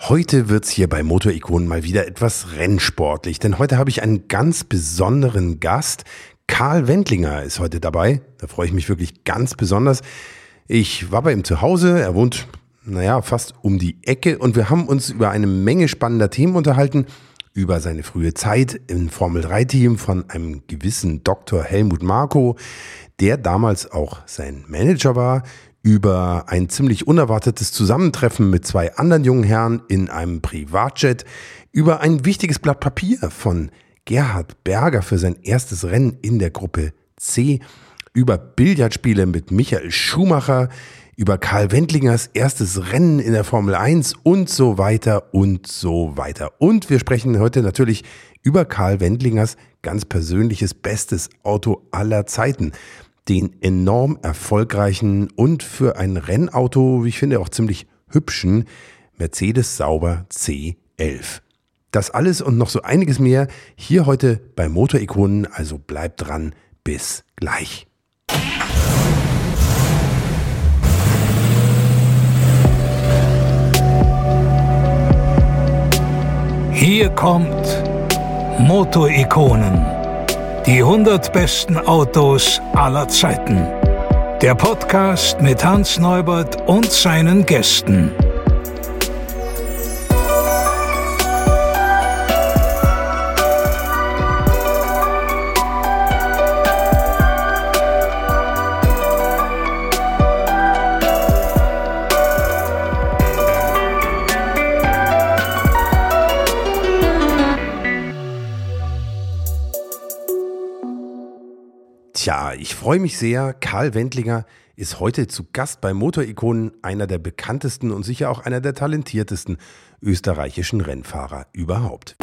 Heute wird's hier bei Motorikonen mal wieder etwas rennsportlich, denn heute habe ich einen ganz besonderen Gast. Karl Wendlinger ist heute dabei, da freue ich mich wirklich ganz besonders. Ich war bei ihm zu Hause, er wohnt, fast um die Ecke und wir haben uns über eine Menge spannender Themen unterhalten, über seine frühe Zeit im Formel-3-Team von einem gewissen Dr. Helmut Marko, der damals auch sein Manager war, über ein ziemlich unerwartetes Zusammentreffen mit zwei anderen jungen Herren in einem Privatjet, über ein wichtiges Blatt Papier von Gerhard Berger für sein erstes Rennen in der Gruppe C, über Billardspiele mit Michael Schumacher, über Karl Wendlingers erstes Rennen in der Formel 1 und so weiter und so weiter. Und wir sprechen heute natürlich über Karl Wendlingers ganz persönliches bestes Auto aller Zeiten. Den enorm erfolgreichen und für ein Rennauto, wie ich finde, auch ziemlich hübschen Mercedes Sauber C11. Das alles und noch so einiges mehr hier heute bei Motorikonen, also bleibt dran, bis gleich. Hier kommt Motorikonen. Die 100 besten Autos aller Zeiten. Der Podcast mit Hans Neubert und seinen Gästen. Tja, ich freue mich sehr. Karl Wendlinger ist heute zu Gast bei Motorikonen, einer der bekanntesten und sicher auch einer der talentiertesten österreichischen Rennfahrer überhaupt.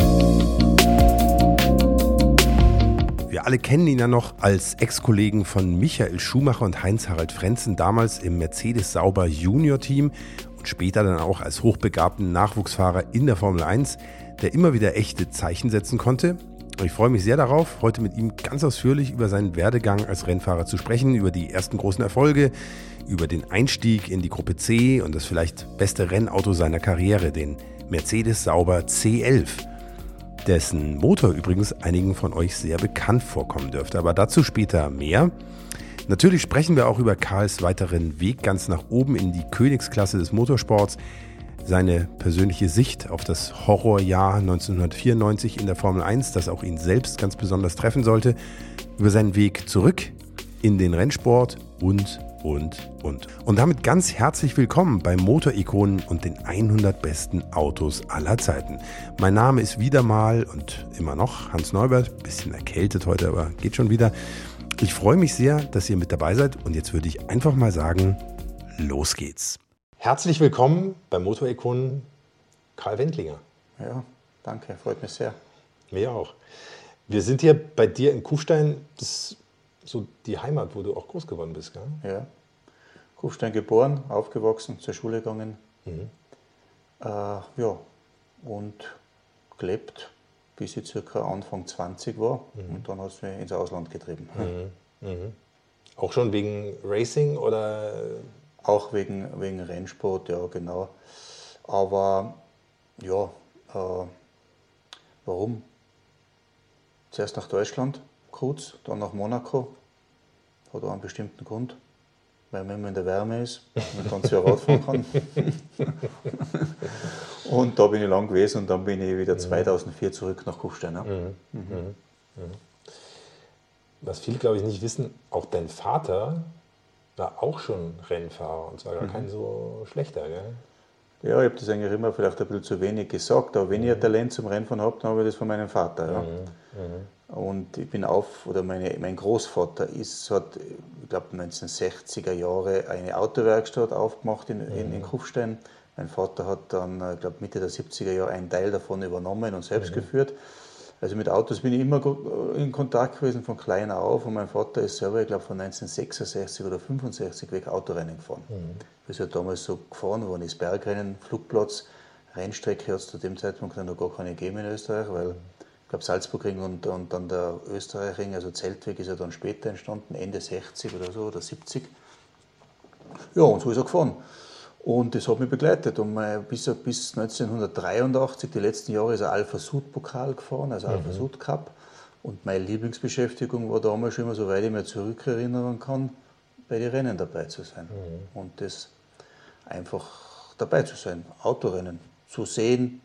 Wir alle kennen ihn ja noch als Ex-Kollegen von Michael Schumacher und Heinz-Harald Frentzen, damals im Mercedes Sauber Junior Team und später dann auch als hochbegabten Nachwuchsfahrer in der Formel 1, der immer wieder echte Zeichen setzen konnte. Ich freue mich sehr darauf, heute mit ihm ganz ausführlich über seinen Werdegang als Rennfahrer zu sprechen, über die ersten großen Erfolge, über den Einstieg in die Gruppe C und das vielleicht beste Rennauto seiner Karriere, den Mercedes Sauber C11, dessen Motor übrigens einigen von euch sehr bekannt vorkommen dürfte, aber dazu später mehr. Natürlich sprechen wir auch über Karls weiteren Weg ganz nach oben in die Königsklasse des Motorsports, seine persönliche Sicht auf das Horrorjahr 1994 in der Formel 1, das auch ihn selbst ganz besonders treffen sollte, über seinen Weg zurück in den Rennsport und. Und damit ganz herzlich willkommen bei Motorikonen und den 100 besten Autos aller Zeiten. Mein Name ist wieder mal und immer noch Hans Neubert, bisschen erkältet heute, aber geht schon wieder. Ich freue mich sehr, dass ihr mit dabei seid und jetzt würde ich einfach mal sagen, los geht's. Herzlich willkommen bei Motorikonen, Karl Wendlinger. Ja, danke, freut mich sehr. Mir auch. Wir sind hier bei dir in Kufstein, das ist so die Heimat, wo du auch groß geworden bist, gell? Ja, Kufstein geboren, aufgewachsen, zur Schule gegangen. Und gelebt, bis ich circa Anfang 20 war. Und dann hat es mich ins Ausland getrieben. Auch schon wegen Racing oder? Auch wegen Rennsport, ja genau. Aber ja, warum? Zuerst nach Deutschland, kurz, dann nach Monaco. Hat auch einen bestimmten Grund, weil man immer in der Wärme ist und dann sehr Radfahren kann. Und da bin ich lang gewesen und dann bin ich wieder 2004 zurück nach Kufstein. Ja. Was viele, glaube ich, nicht wissen, auch dein Vater war auch schon Rennfahrer und zwar gar kein so schlechter, gell? Ja, ich habe das eigentlich immer vielleicht ein bisschen zu wenig gesagt, aber wenn ich ein Talent zum Rennfahren habe, dann habe ich das von meinem Vater. Ja. Und ich bin mein Großvater hat, ich glaube 1960er Jahre eine Autowerkstatt aufgemacht in Kufstein. Mein Vater hat dann, ich glaube Mitte der 70er Jahre einen Teil davon übernommen und selbst geführt. Also mit Autos bin ich immer in Kontakt gewesen, von klein auf. Und mein Vater ist selber, ich glaube, von 1966 oder 65 weg Autorennen gefahren. Wir sind damals so gefahren, worden ist Bergrennen, Flugplatz, Rennstrecke hat es zu dem Zeitpunkt noch gar keine gegeben in Österreich, weil ich glaube Salzburgring und dann der Österreichring, also Zeltweg ist ja dann später entstanden, Ende 60 oder so oder 70. Ja, und so ist er gefahren. Und das hat mich begleitet. Und bis 1983, die letzten Jahre, ist ein Alpha-Sud-Pokal gefahren, also Alpha-Sud-Cup. Und meine Lieblingsbeschäftigung war damals schon immer, soweit ich mich zurückerinnern kann, bei den Rennen dabei zu sein. Und das einfach dabei zu sein, Autorennen zu sehen,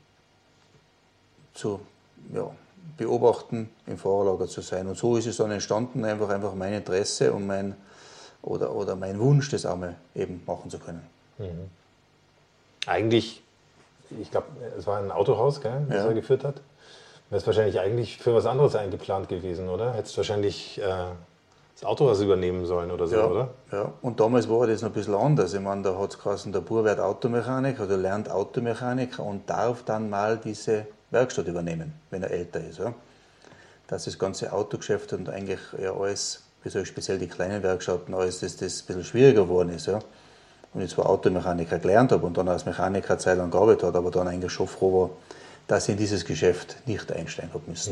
zu beobachten, im Fahrerlager zu sein. Und so ist es dann entstanden, einfach mein Interesse und mein Wunsch, das auch mal eben machen zu können. Eigentlich, ich glaube, es war ein Autohaus, gell, das er geführt hat. Wäre es wahrscheinlich eigentlich für was anderes eingeplant gewesen, oder? Hättest du wahrscheinlich das Autohaus übernehmen sollen oder so, oder? Ja, und damals war das noch ein bisschen anders. Ich meine, da hat es geheißen, der Bub wird Automechaniker oder lernt Automechaniker und darf dann mal diese Werkstatt übernehmen, wenn er älter ist. Ja. Dass das ganze Autogeschäft und eigentlich alles, speziell die kleinen Werkstätten, alles das ein bisschen schwieriger geworden ist. Ja. Und ich zwar Automechaniker gelernt habe und dann als Mechaniker eine Zeit lang gearbeitet habe, aber dann eigentlich schon froh war, dass ich in dieses Geschäft nicht einsteigen habe müssen.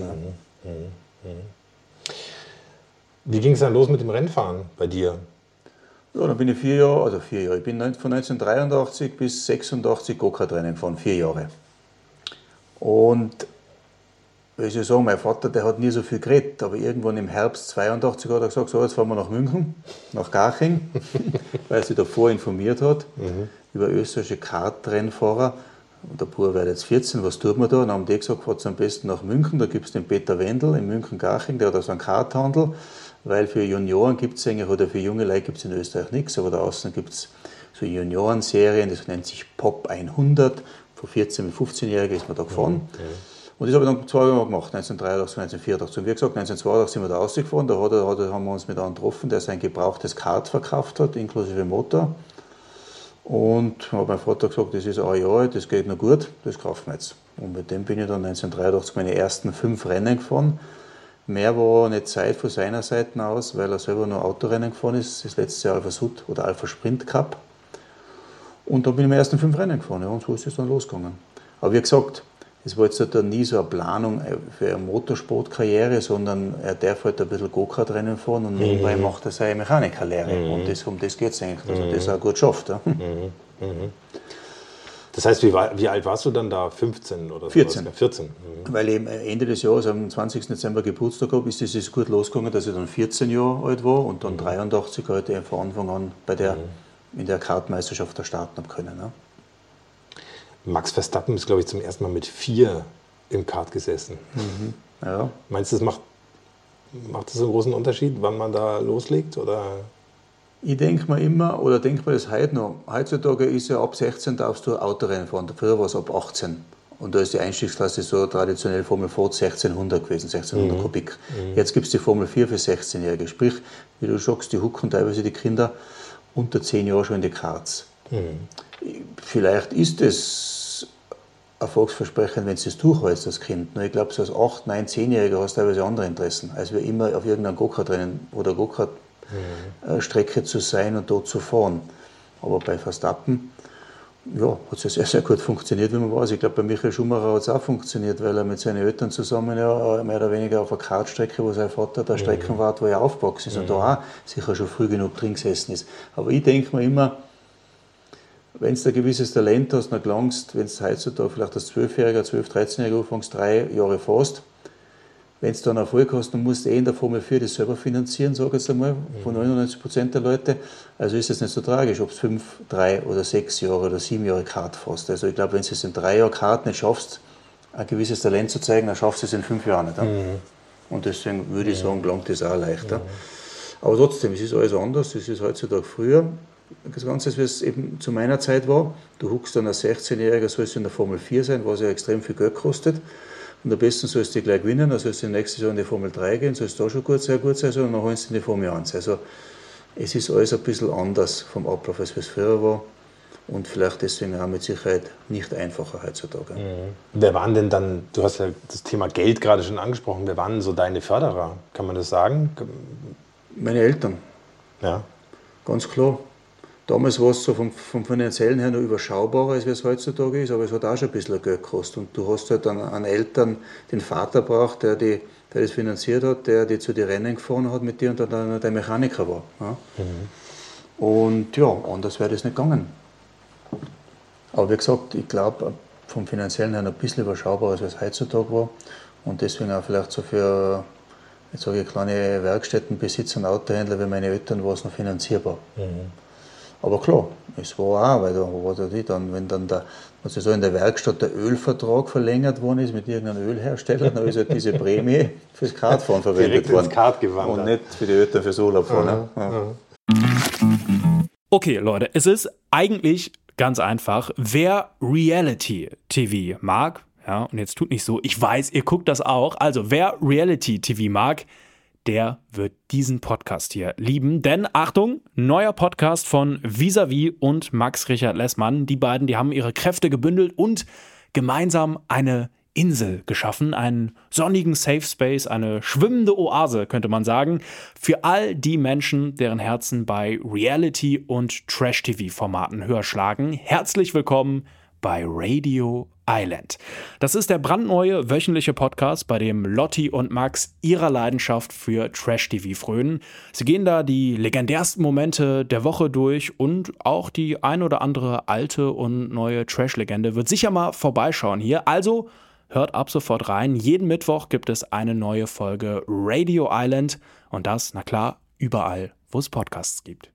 Wie ging es dann los mit dem Rennfahren bei dir? Ja, dann bin ich 4 Jahre. Ich bin von 1983 bis 86 Go-Kart-Rennen gefahren, 4 Jahre. Und wie soll ich sagen, mein Vater, der hat nie so viel geredet, aber irgendwann im Herbst 82 hat er gesagt, so, jetzt fahren wir nach München, nach Garching, weil er sich davor informiert hat über österreichische Kartrennfahrer. Und der Bub wird jetzt 14, was tut man da? Und dann haben die gesagt, fahrt am besten nach München, da gibt es den Peter Wendel in München-Garching, der hat also einen Karthandel, weil für Junioren gibt es eigentlich, oder für junge Leute gibt es in Österreich nichts, aber da außen gibt es so Juniorenserien, das nennt sich Pop 100, von 14- bis 15-Jährigen ist man da gefahren. Und das habe ich dann 2 Jahre gemacht, 1983, 1984. Und wie gesagt, 1982 sind wir da rausgefahren, da haben wir uns mit einem getroffen, der sein gebrauchtes Kart verkauft hat, inklusive Motor. Und habe mein Vater gesagt, das ist ein Jahr alt, das geht noch gut, das kaufen wir jetzt. Und mit dem bin ich dann 1983 meine ersten 5 Rennen gefahren. Mehr war nicht Zeit von seiner Seite aus, weil er selber nur Autorennen gefahren ist, das letzte Jahr Alpha Sud oder Alpha Sprint Cup. Und dann bin ich meine ersten 5 Rennen gefahren, ja, und so ist es dann losgegangen. Aber wie gesagt, es war jetzt halt nie so eine Planung für eine Motorsportkarriere, sondern er darf halt ein bisschen Go-Kart-Rennen fahren und nebenbei macht er seine Mechanikerlehre. Und um das geht es eigentlich, dass er das auch gut schafft. Ja. Das heißt, wie alt warst du dann da? 15 oder so? 14. 14. Weil ich Ende des Jahres, am 20. Dezember Geburtstag habe, ist es gut losgegangen, dass ich dann 14 Jahre alt war und dann 83 halt von Anfang an in der Kartmeisterschaft starten habe können. Ja. Max Verstappen ist, glaube ich, zum ersten Mal mit 4 im Kart gesessen. Ja. Meinst du, das macht das einen großen Unterschied, wann man da loslegt? Oder? Ich denke mir immer, oder denke mir das heute noch, heutzutage ist ja ab 16 darfst du Autorennen fahren, früher war es ab 18. Und da ist die Einstiegsklasse so traditionell Formel 4 1600 gewesen, 1600 Kubik. Jetzt gibt es die Formel 4 für 16-Jährige. Sprich, wie du sagst, die hucken teilweise die Kinder unter 10 Jahren schon in die Karts. Vielleicht ist es Erfolgsversprechen, wenn du es durchhältst als Kind. Nur ich glaube, so als 8-, 9-, 10-Jähriger hast du teilweise andere Interessen, als wir immer auf irgendeinem Go-Kart-Rennen oder Go-Kart-Strecke zu sein und dort zu fahren. Aber bei Verstappen hat es ja sehr, sehr gut funktioniert, wie man weiß. Ich glaube, bei Michael Schumacher hat es auch funktioniert, weil er mit seinen Eltern zusammen mehr oder weniger auf einer Kartstrecke, wo sein Vater der Streckenwart, wo er aufgewachsen ist und da auch sicher schon früh genug drin gesessen ist. Aber ich denke mir immer, wenn du ein gewisses Talent hast, dann gelangst, wenn du heutzutage vielleicht als 12-Jähriger, 12-, 13-Jähriger anfängst, 3 Jahre fährst, wenn du dann Erfolg hast, dann musst du in der Formel 4 das selber finanzieren, sage ich jetzt einmal, von 99% der Leute. Also ist das nicht so tragisch, ob du 5, 3 oder 6 Jahre oder 7 Jahre Kart fährst. Also ich glaube, wenn du es in 3 Jahren Kart nicht schaffst, ein gewisses Talent zu zeigen, dann schaffst du es in 5 Jahren nicht. Und deswegen würde ich sagen, gelangt das auch leichter. Aber trotzdem, es ist alles anders, es ist heutzutage früher. Das Ganze, wie es eben zu meiner Zeit war, du huckst dann als 16-Jähriger, sollst du in der Formel 4 sein, was ja extrem viel Geld kostet. Und am besten sollst du gleich gewinnen, dann sollst du nächstes Jahr in die Formel 3 gehen, sollst du da schon sehr gut sein, und dann holst du in die Formel 1. Also es ist alles ein bisschen anders vom Ablauf, als es früher war. Und vielleicht deswegen auch mit Sicherheit nicht einfacher heutzutage. Wer waren denn dann, du hast ja das Thema Geld gerade schon angesprochen, wer waren so deine Förderer? Kann man das sagen? Meine Eltern. Ja. Ganz klar. Damals war es so vom Finanziellen her noch überschaubarer, als es heutzutage ist, aber es hat auch schon ein bisschen Geld gekostet. Und du hast halt dann an Eltern den Vater braucht, der das finanziert hat, der die zu den Rennen gefahren hat mit dir und dann der Mechaniker war. Ja. Und ja, anders wäre das nicht gegangen. Aber wie gesagt, ich glaube, vom Finanziellen her ein bisschen überschaubarer, als es heutzutage war. Und deswegen auch vielleicht so für, jetzt sage ich, kleine Werkstättenbesitzer und Autohändler wie meine Eltern war es noch finanzierbar. Aber klar, es war auch, weil da war dann, wenn dann in der Werkstatt der Ölvertrag verlängert worden ist mit irgendeinem Ölhersteller, dann ist halt diese Prämie fürs Kartfahren verwendet worden. Kart gewandert. Und nicht für die Eltern fürs Urlaubfahren. Okay, Leute, es ist eigentlich ganz einfach. Wer Reality-TV mag, ja, und jetzt tut nicht so, ich weiß, ihr guckt das auch, also wer Reality-TV mag, der wird diesen Podcast hier lieben. Denn, Achtung, neuer Podcast von Vis-a-vis und Max Richard Lessmann. Die beiden, die haben ihre Kräfte gebündelt und gemeinsam eine Insel geschaffen, einen sonnigen Safe Space, eine schwimmende Oase, könnte man sagen, für all die Menschen, deren Herzen bei Reality- und Trash-TV-Formaten höher schlagen. Herzlich willkommen bei Radio Island. Das ist der brandneue wöchentliche Podcast, bei dem Lotti und Max ihrer Leidenschaft für Trash-TV frönen. Sie gehen da die legendärsten Momente der Woche durch und auch die ein oder andere alte und neue Trash-Legende wird sicher mal vorbeischauen hier. Also hört ab sofort rein. Jeden Mittwoch gibt es eine neue Folge Radio Island und das, na klar, überall, wo es Podcasts gibt.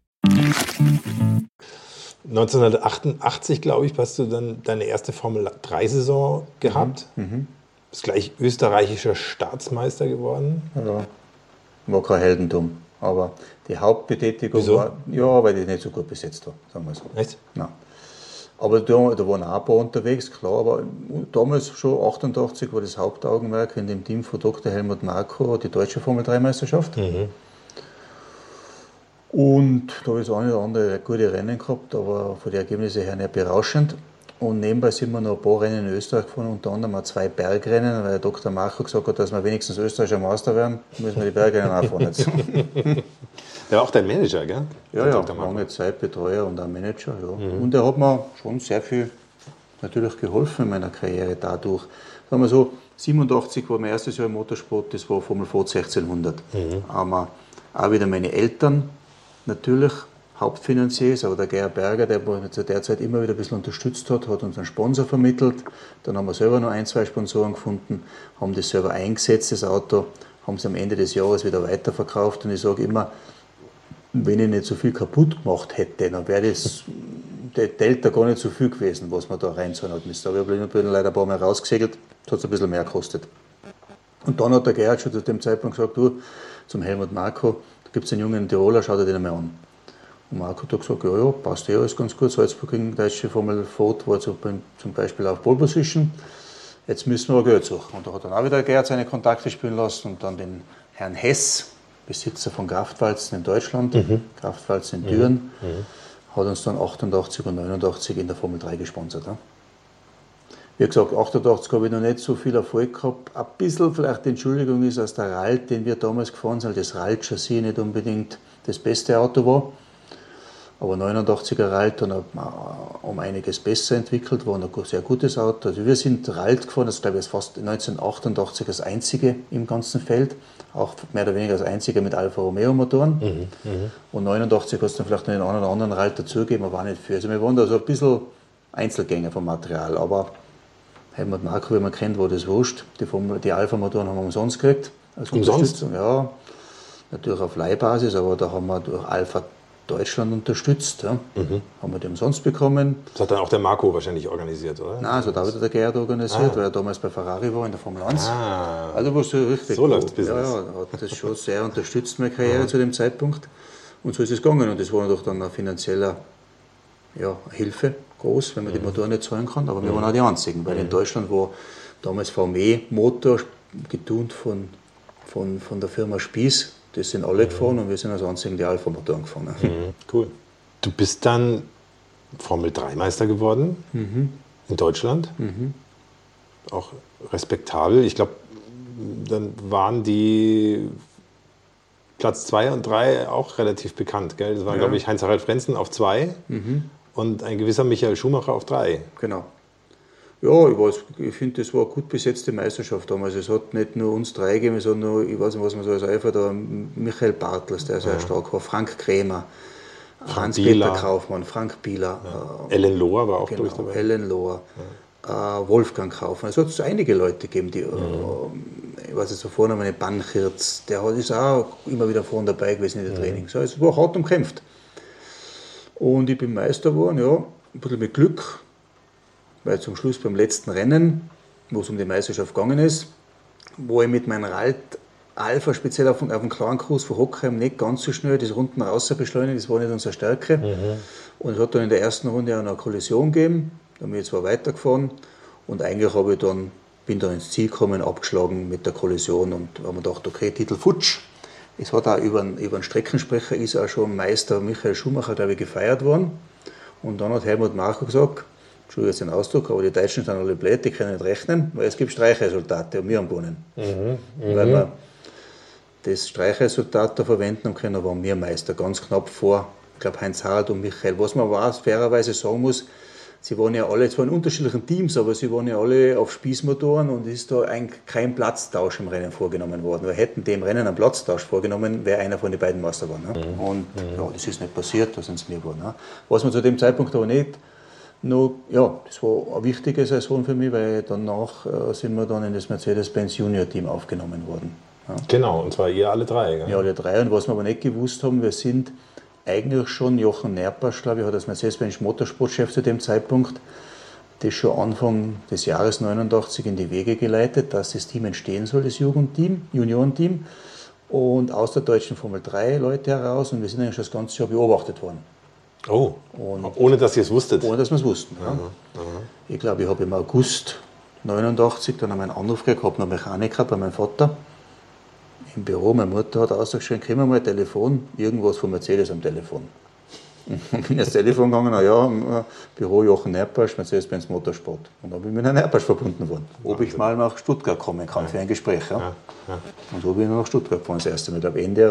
1988, glaube ich, hast du dann deine erste Formel-3-Saison gehabt. Bist gleich österreichischer Staatsmeister geworden. Ja, war kein Heldentum. Aber die Hauptbetätigung war, ja, weil ich nicht so gut besetzt war, sagen wir so. Echt? Nein. Aber da waren auch ein paar unterwegs, klar. Aber damals schon, 88, war das Hauptaugenmerk in dem Team von Dr. Helmut Marko, die deutsche Formel-3-Meisterschaft. Und da habe ich das eine oder andere gute Rennen gehabt, aber von den Ergebnissen her nicht berauschend. Und nebenbei sind wir noch ein paar Rennen in Österreich gefahren, unter anderem auch 2 Bergrennen, weil Dr. Marko gesagt hat, dass wir wenigstens österreichischer Meister werden, müssen wir die Bergrennen auch fahren. Der war auch dein Manager, gell? Ja, lange Zeit Betreuer und auch Manager. Ja. Und er hat mir schon sehr viel natürlich geholfen in meiner Karriere dadurch. Sagen wir so, 87 war mein erstes Jahr im Motorsport, das war Formel Ford 1600. Aber auch wieder meine Eltern natürlich Hauptfinanzier, aber der Gerhard Berger, der zu der Zeit immer wieder ein bisschen unterstützt hat, hat uns einen Sponsor vermittelt. Dann haben wir selber noch 1, 2 Sponsoren gefunden, haben das selber eingesetzt, das Auto, haben es am Ende des Jahres wieder weiterverkauft. Und ich sage immer, wenn ich nicht so viel kaputt gemacht hätte, dann wäre das der Delta gar nicht so viel gewesen, was man da reinzahlen hat müssen. Aber ich bin leider ein paar Mal rausgesegelt, das hat es ein bisschen mehr gekostet. Und dann hat der Gerhard schon zu dem Zeitpunkt gesagt, du, zum Helmut Marko, da gibt es einen jungen Tiroler, schau dir den einmal an. Und Marko hat gesagt, ja, passt ja alles ganz gut. Salzburg gegen deutsche Formel Ford war zum Beispiel auf Pole Position. Jetzt müssen wir aber Geld suchen. Und da hat dann auch wieder Gerhard seine Kontakte spielen lassen und dann den Herrn Hess, Besitzer von Kraftwalzen in Deutschland, Kraftwalzen in Düren, hat uns dann 88 und 89 in der Formel 3 gesponsert. Ja. Wie gesagt, 88 habe ich noch nicht so viel Erfolg gehabt. Ein bisschen vielleicht die Entschuldigung ist, dass der Ralt, den wir damals gefahren sind, das Ralt-Chassis nicht unbedingt das beste Auto war. Aber 89er Ralt dann um einiges besser entwickelt, war ein sehr gutes Auto. Also wir sind Ralt gefahren, das glaube ich fast 1988 das einzige im ganzen Feld, auch mehr oder weniger das einzige mit Alfa Romeo Motoren. Und 89 hat es dann vielleicht noch einen oder anderen Ralt dazugegeben, aber auch nicht viel. Also wir waren da so ein bisschen Einzelgänger vom Material, aber Helmut Marko, wie man kennt, war das wurscht. Die Alfa Motoren haben wir umsonst gekriegt. Als Unterstützung. Ja, natürlich auf Leihbasis, aber da haben wir durch Alfa Deutschland unterstützt. Ja. Haben wir die umsonst bekommen. Das hat dann auch der Marco wahrscheinlich organisiert, oder? Nein, also da hat der Gerhard organisiert, weil er damals bei Ferrari war in der Formel 1. Also war es so richtig. So läuft das Business. Ja, er hat das schon sehr unterstützt, meine Karriere zu dem Zeitpunkt. Und so ist es gegangen. Und das war natürlich dann eine finanzielle Hilfe groß, wenn man die Motoren nicht zahlen kann. Aber wir waren auch die Einzigen, weil in Deutschland war damals VW Motor getunt von der Firma Spieß. Das sind alle gefahren und wir sind als einzigen die Alpha-Motoren gefahren. Cool. Du bist dann Formel-3-Meister geworden in Deutschland. Auch respektabel. Ich glaube, dann waren die Platz 2 und 3 auch relativ bekannt. Gell? Das waren, glaube ich, Heinz-Harald Frentzen auf 2 und ein gewisser Michael Schumacher auf 3. Genau. Ja, ich finde, das war eine gut besetzte Meisterschaft damals. Es hat nicht nur uns 3 gegeben, sondern noch, ich weiß nicht, was man so als Eifer da, Michael Bartels, der sehr stark war, Frank Krämer, Hans-Peter Kaufmann, Frank Bieler. Ellen Lohr war auch, genau, glaube ich, dabei. Ellen Lohr, Wolfgang Kaufmann. Es hat so einige Leute gegeben, die, ich weiß jetzt, so vorne meine Banchirz, der ist auch immer wieder vorne dabei gewesen in den Trainings. Also es war hart umkämpft. Und ich bin Meister geworden, ja, ein bisschen mit Glück, weil zum Schluss beim letzten Rennen, wo es um die Meisterschaft gegangen ist, wo ich mit meinem Ralt Alpha, speziell auf dem klaren Kurs von Hockheim, nicht ganz so schnell das Runden raus beschleunigt, das war nicht unsere Stärke. Und es hat dann in der ersten Runde auch noch eine Kollision gegeben, da bin ich zwar weitergefahren und eigentlich bin dann ins Ziel gekommen, abgeschlagen mit der Kollision und haben mir gedacht, okay, Titel futsch. Es hat auch über einen Streckensprecher ist auch schon Meister Michael Schumacher, glaube ich, gefeiert worden. Und dann hat Helmut Marko gesagt, Entschuldigung jetzt den Ausdruck, aber die Deutschen sind alle blöd, die können nicht rechnen, weil es gibt Streichresultate und wir haben gewonnen. Weil wir das Streichresultat da verwenden haben können, waren wir Meister, ganz knapp vor, ich glaube, Heinz Harald und Michael. Was man fairerweise sagen muss, sie waren ja alle, zwar in unterschiedlichen Teams, aber sie waren ja alle auf Spießmotoren und ist da kein Platztausch im Rennen vorgenommen worden. Wir hätten dem Rennen einen Platztausch vorgenommen, wäre einer von den beiden Meister geworden. Ne? Und ja, das ist nicht passiert, da sind sie mir geworden. Ne? Was man zu dem Zeitpunkt aber nicht noch, ja, das war eine wichtige Saison für mich, weil danach sind wir dann in das Mercedes-Benz Junior Team aufgenommen worden. Ja. Genau, und zwar ihr alle drei. Gell? Ja, alle drei. Und was wir aber nicht gewusst haben, wir sind eigentlich schon, Jochen Nerpasch, glaube ich, hat als Mercedes-Benz Motorsportchef zu dem Zeitpunkt das schon Anfang des Jahres 89 in die Wege geleitet, dass das Team entstehen soll, das Jugendteam, Juniorenteam. Und aus der deutschen Formel 3 Leute heraus. Und wir sind eigentlich schon das ganze Jahr beobachtet worden. Oh, und ohne dass ihr es wusstet? Ohne dass wir es wussten. Ja. Ich glaube, ich habe im August 89 dann einen Anruf gehabt, einen Mechaniker bei meinem Vater im Büro. Meine Mutter hat ausgeschrieben, kriegen wir mal ein Telefon, irgendwas von Mercedes am Telefon. Und bin ins Telefon gegangen, ja, Büro Jochen Nerpasch, Mercedes-Benz Motorsport. Und dann bin ich mit Herrn Nerpasch verbunden worden. Ob ich mal nach Stuttgart kommen kann für ein Gespräch. Ja. Und so bin ich nach Stuttgart gefahren das erste Mal, ich glaube Ende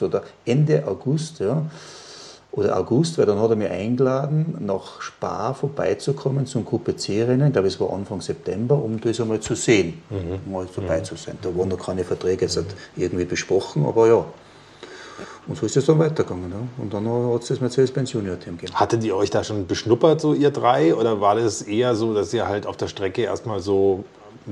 August, ja. Oder August, weil dann hat er mich eingeladen, nach Spa vorbeizukommen zum Gruppe C-Rennen. Ich glaube, es war Anfang September, um das einmal zu sehen, mal vorbeizusehen. Da waren noch keine Verträge jetzt irgendwie besprochen, aber ja. Und so ist es dann weitergegangen. Ja. Und dann hat es das Mercedes-Benz Junior-Team gegeben. Hattet ihr euch da schon beschnuppert, so ihr drei? Oder war das eher so, dass ihr halt auf der Strecke erstmal so,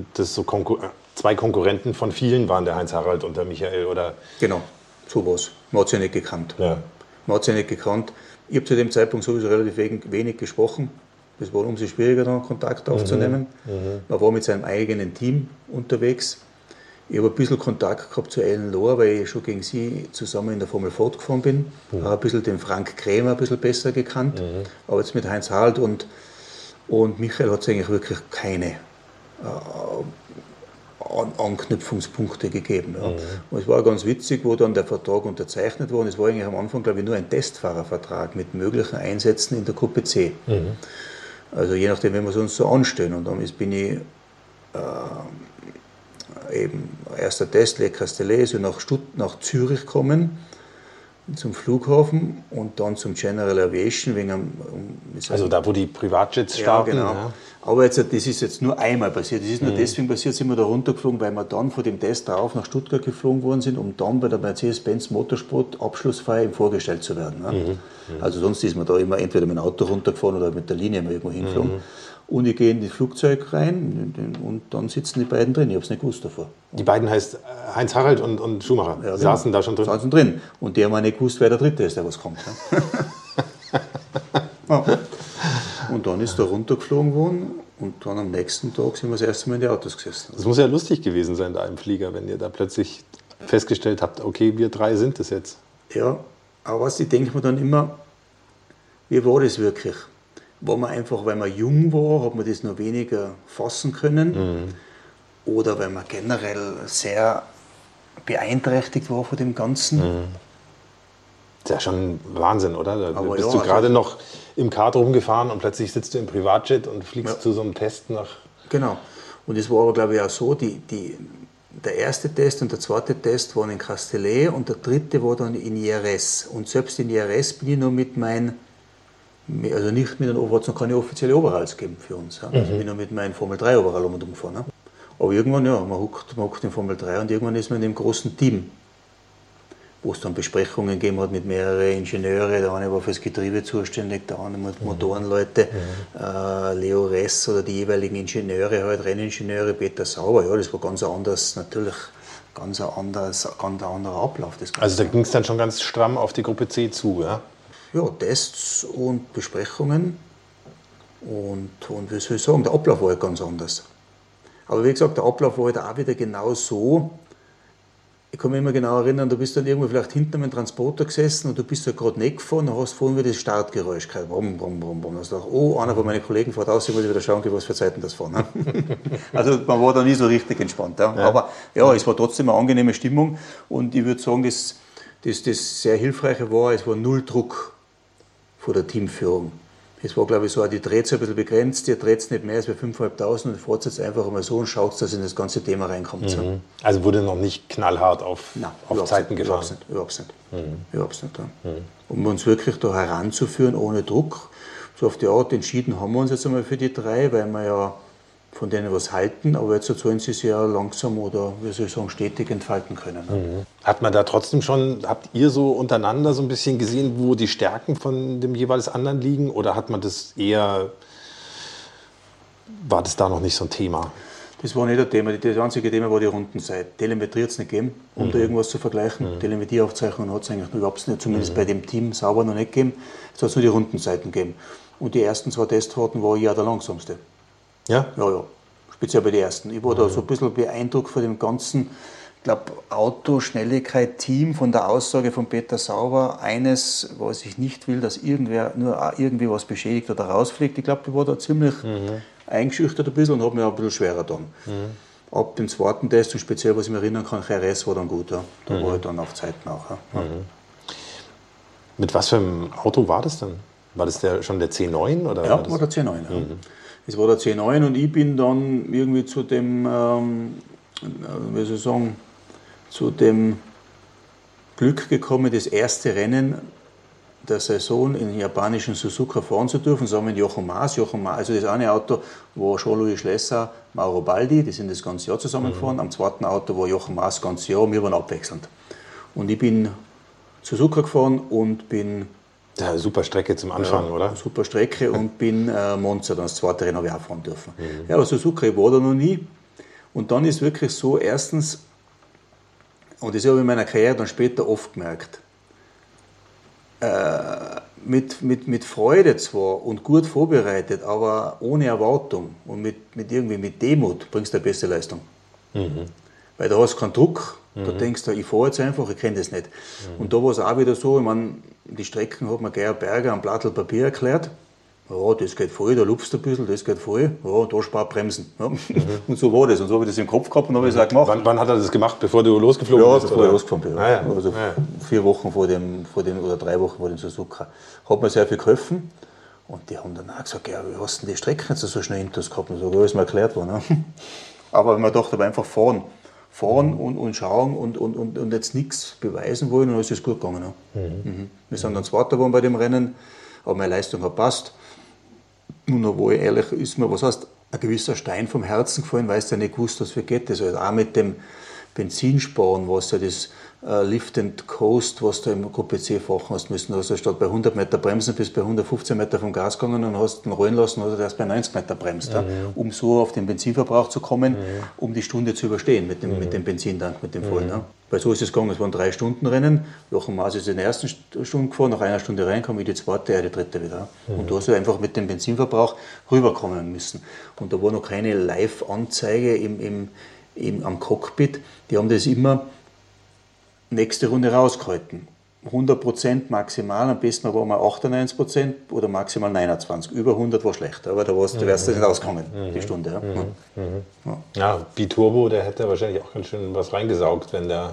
zwei Konkurrenten von vielen waren, der Heinz Harald und der Michael? Oder? Genau, sowas. Man hat sie ja nicht gekannt. Ja. Man hat sie nicht gekannt. Ich habe zu dem Zeitpunkt sowieso relativ wenig gesprochen. Es war umso schwieriger, dann Kontakt aufzunehmen. Man war mit seinem eigenen Team unterwegs. Ich habe ein bisschen Kontakt gehabt zu Ellen Lohr, weil ich schon gegen sie zusammen in der Formel Ford gefahren bin. Habe ein bisschen den Frank Krämer ein bisschen besser gekannt. Aber jetzt mit Heinz Harald und Michael hat es eigentlich wirklich keine Anknüpfungspunkte gegeben. Ja. Und es war ganz witzig, wo dann der Vertrag unterzeichnet wurde. Es war eigentlich am Anfang, glaube ich, nur ein Testfahrervertrag mit möglichen Einsätzen in der Gruppe C. Also je nachdem, wenn wir es uns so anstellen. Und dann bin ich eben erster Test, Le Castellet, so nach Zürich gekommen, zum Flughafen und dann zum General Aviation. Also da, wo die Privatjets starten? Ja, genau. Ja. Aber das ist jetzt nur einmal passiert. Das ist nur deswegen passiert, sind wir da runtergeflogen, weil wir dann von dem Test darauf nach Stuttgart geflogen worden sind, um dann bei der Mercedes-Benz Motorsport Abschlussfeier vorgestellt zu werden. Ne? Also sonst ist man da immer entweder mit dem Auto runtergefahren oder mit der Linie mal irgendwo hingeflogen. Und ich gehe in das Flugzeug rein und dann sitzen die beiden drin. Ich habe es nicht gewusst davor. Die beiden heißt Heinz Harald und Schumacher. Ja, saßen da schon drin? Saßen drin. Und die haben auch nicht gewusst, wer der Dritte ist, der was kommt. Ne? Ja. Und dann ist er runtergeflogen worden und dann am nächsten Tag sind wir das erste Mal in die Autos gesessen. Das muss ja lustig gewesen sein da im Flieger, wenn ihr da plötzlich festgestellt habt, okay, wir drei sind es jetzt. Ja, aber ich denke mir dann immer, wie war das wirklich? War man einfach, weil man jung war, hat man das noch weniger fassen können? Oder weil man generell sehr beeinträchtigt war von dem Ganzen? Das ist ja schon Wahnsinn, oder? Da aber bist du gerade noch im Kart rumgefahren und plötzlich sitzt du im Privatjet und fliegst zu so einem Test nach... Genau. Und es war aber, glaube ich, auch so, der erste Test und der zweite Test waren in Castellet und der dritte war dann in IRS. Und selbst in IRS bin ich noch mit also nicht mit einem Overall, es noch keine offizielle Overalls gegeben für uns. Also ich bin noch mit meinem Formel 3 Overall umgefahren. Ne? Aber irgendwann, ja, man huckt in Formel 3 und irgendwann ist man in dem großen Team wo es dann Besprechungen gegeben hat mit mehreren Ingenieuren. Der eine war fürs Getriebe zuständig, der andere mit Motorenleute, Leo Ress oder die jeweiligen Ingenieure, halt Renningenieure, Peter Sauber. Ja, das war ganz anders, natürlich ganz ein anderer Ablauf. Also da ging es dann schon ganz stramm auf die Gruppe C zu, ja? Ja, Tests und Besprechungen und wie soll ich sagen, der Ablauf war halt ganz anders. Aber wie gesagt, der Ablauf war halt auch wieder genau so. Ich kann mich immer genau erinnern, du bist dann irgendwo vielleicht hinter einem Transporter gesessen und du bist ja gerade nicht gefahren und hast vorhin wieder das Startgeräusch gehört. Brumm, brumm, brumm, brumm. Da hast du gedacht, oh, einer von meinen Kollegen fährt aus, ich muss wieder schauen, was für Zeiten das fahren. Also man war da nie so richtig entspannt. Ja. Aber ja, es war trotzdem eine angenehme Stimmung und ich würde sagen, das sehr Hilfreiche war, es war null Druck vor der Teamführung. Es war, glaube ich, so, die dreht es ein bisschen begrenzt, ihr dreht es nicht mehr als bei 5.500 und fahrt jetzt einfach einmal so und schaut, dass in das ganze Thema reinkommt. Mhm. Also wurde noch nicht knallhart auf Zeiten gefahren? Überhaupt nicht. Ja. Um uns wirklich da heranzuführen, ohne Druck, so auf die Art entschieden haben wir uns jetzt einmal für die 3, weil wir ja von denen was halten, aber jetzt sollen sie sich ja langsam oder, wie soll ich sagen, stetig entfalten können. Mhm. Hat man da trotzdem schon, habt ihr so untereinander so ein bisschen gesehen, wo die Stärken von dem jeweils anderen liegen, oder hat man das eher, war das da noch nicht so ein Thema? Das war nicht ein Thema, das einzige Thema war die Rundenzeit. Telemetrie hat es nicht gegeben, um da irgendwas zu vergleichen. Telemetrieaufzeichnungen hat es eigentlich überhaupt nicht, zumindest bei dem Team sauber noch nicht gegeben. Es hat nur die Rundenzeiten gegeben. Und die ersten 2 Testfahrten war ich ja der langsamste. Ja? Ja. Speziell bei den ersten. Ich war da so ein bisschen beeindruckt von dem ganzen, ich glaube, Auto-Schnelligkeit-Team, von der Aussage von Peter Sauber. Eines, was ich nicht will, dass irgendwer nur irgendwie was beschädigt oder rausfliegt. Ich glaube, ich war da ziemlich eingeschüchtert ein bisschen und habe mir auch ein bisschen schwerer dann. Ab dem zweiten Test, und speziell, was ich mich erinnern kann, RS war dann gut. Ja. Da war ich dann auf Zeiten auch. Ja. Mit was für einem Auto war das dann? War das schon der C9? Oder ja, war der C9. Ja. Es war der C9 und ich bin dann irgendwie zu dem, wie soll ich sagen, zu dem Glück gekommen, das erste Rennen der Saison in japanischen Suzuka fahren zu dürfen, zusammen mit Jochen Maas. Also das eine Auto war Jean-Louis Schlesser, Mauro Baldi, die sind das ganze Jahr zusammengefahren. Am zweiten Auto war Jochen Maas das ganze Jahr und wir waren abwechselnd. Und ich bin Suzuka gefahren und bin... Ja, super Strecke zum Anfang, oder? Super Strecke und bin Monza, dann das zweite Rennen habe ich auch fahren dürfen. Ja, aber Suzuka, ich war da noch nie. Und dann ist wirklich so, erstens, und das habe ich in meiner Karriere dann später oft gemerkt, mit Freude zwar und gut vorbereitet, aber ohne Erwartung und mit Demut bringst du eine beste Leistung. Weil da hast du keinen Druck, da denkst du, ich fahre jetzt einfach, ich kenne das nicht. Und da war es auch wieder so, ich meine, die Strecken hat mir Geier Berger am Blattl Papier erklärt. Ja, das geht voll, da lupfst du ein bisschen, das geht voll, ja, da spart Bremsen. Ja. Und so war das. Und so habe ich das im Kopf gehabt und habe ich es auch gemacht. Wann hat er das gemacht, bevor du losgeflogen bist? Ja, bevor ich losgefahren bin. Ja. Also 4 Wochen vor dem oder 3 Wochen vor dem Suzuka. Hat mir sehr viel geholfen. Und die haben dann auch gesagt, ja, wie hast du denn die Strecken jetzt so schnell hinter uns gehabt? Und so, ja, ist mir erklärt worden. Ne? Aber man dachte aber einfach fahren und schauen und jetzt nichts beweisen wollen, und dann ist es gut gegangen. Ne? Wir sind dann Zweiter geworden bei dem Rennen, aber meine Leistung hat passt. Und obwohl ehrlich ist mir, was heißt, ein gewisser Stein vom Herzen gefallen, weil du ja nicht gewusst, was für geht. Also auch mit dem Benzinsparen, was ja das Lift and Coast, was du im Gruppe C fahren hast müssen. Also statt bei 100 Meter bremsen, bist bei 115 Meter vom Gas gegangen und hast ihn rollen lassen, oder erst bei 90 Meter bremst, um so auf den Benzinverbrauch zu kommen, um die Stunde zu überstehen mit dem Benzintank, mit dem vollen. Ne? Weil so ist es gegangen, es waren 3-Stunden-Rennen. Jochen Maas ist in der ersten Stunde gefahren, nach einer Stunde rein, kam ich die zweite, er die dritte wieder. Und da hast du einfach mit dem Benzinverbrauch rüberkommen müssen. Und da war noch keine Live-Anzeige am Cockpit. Die haben das immer nächste Runde rausgehalten. 100% maximal, am besten war mal 98% oder maximal 29%. Über 100 war schlecht, aber da wärst du nicht rausgekommen, die Stunde. Ja. Ja, Biturbo, der hätte wahrscheinlich auch ganz schön was reingesaugt, wenn der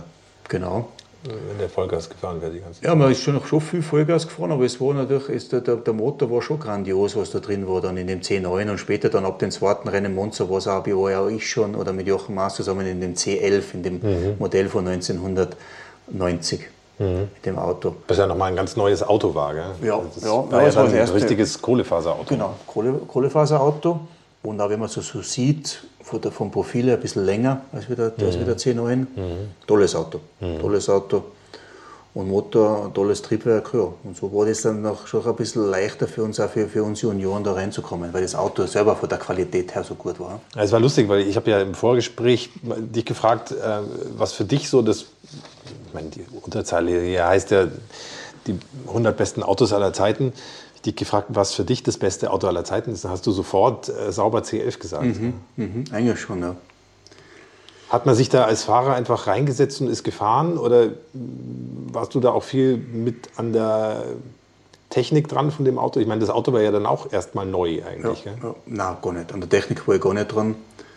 Vollgas gefahren wäre die ganze Zeit. Ja, man ist schon viel Vollgas gefahren, aber es war natürlich, der Motor war schon grandios, was da drin war, dann in dem C9 und später dann ab dem zweiten Rennen Monza war ja auch ich schon, oder mit Jochen Maas zusammen in dem C11, in dem Modell von 1990. Mit dem Auto. Was ja nochmal ein ganz neues Auto war, gell? Ja, das war ja dann ein richtiges Kohlefaserauto. Genau, Kohlefaserauto. Und auch wenn man so sieht, vom Profil her ein bisschen länger als wie der C9. Tolles Auto. Und Motor, ein tolles Triebwerk, ja. Und so war das dann noch schon ein bisschen leichter für uns, auch für uns Junioren da reinzukommen, weil das Auto selber von der Qualität her so gut war. Ja, es war lustig, weil ich habe ja im Vorgespräch dich gefragt, was für dich so das, ich meine, die Unterzeile hier heißt ja die 100 besten Autos aller Zeiten. Ich dich gefragt, was für dich das beste Auto aller Zeiten ist. Dann hast du sofort Sauber C11 gesagt. Eigentlich schon, ja. Hat man sich da als Fahrer einfach reingesetzt und ist gefahren oder warst du da auch viel mit an der Technik dran von dem Auto? Ich meine, das Auto war ja dann auch erstmal neu eigentlich. Ja, gell? ja. Nein, gar nicht. An der Technik war ich gar nicht dran.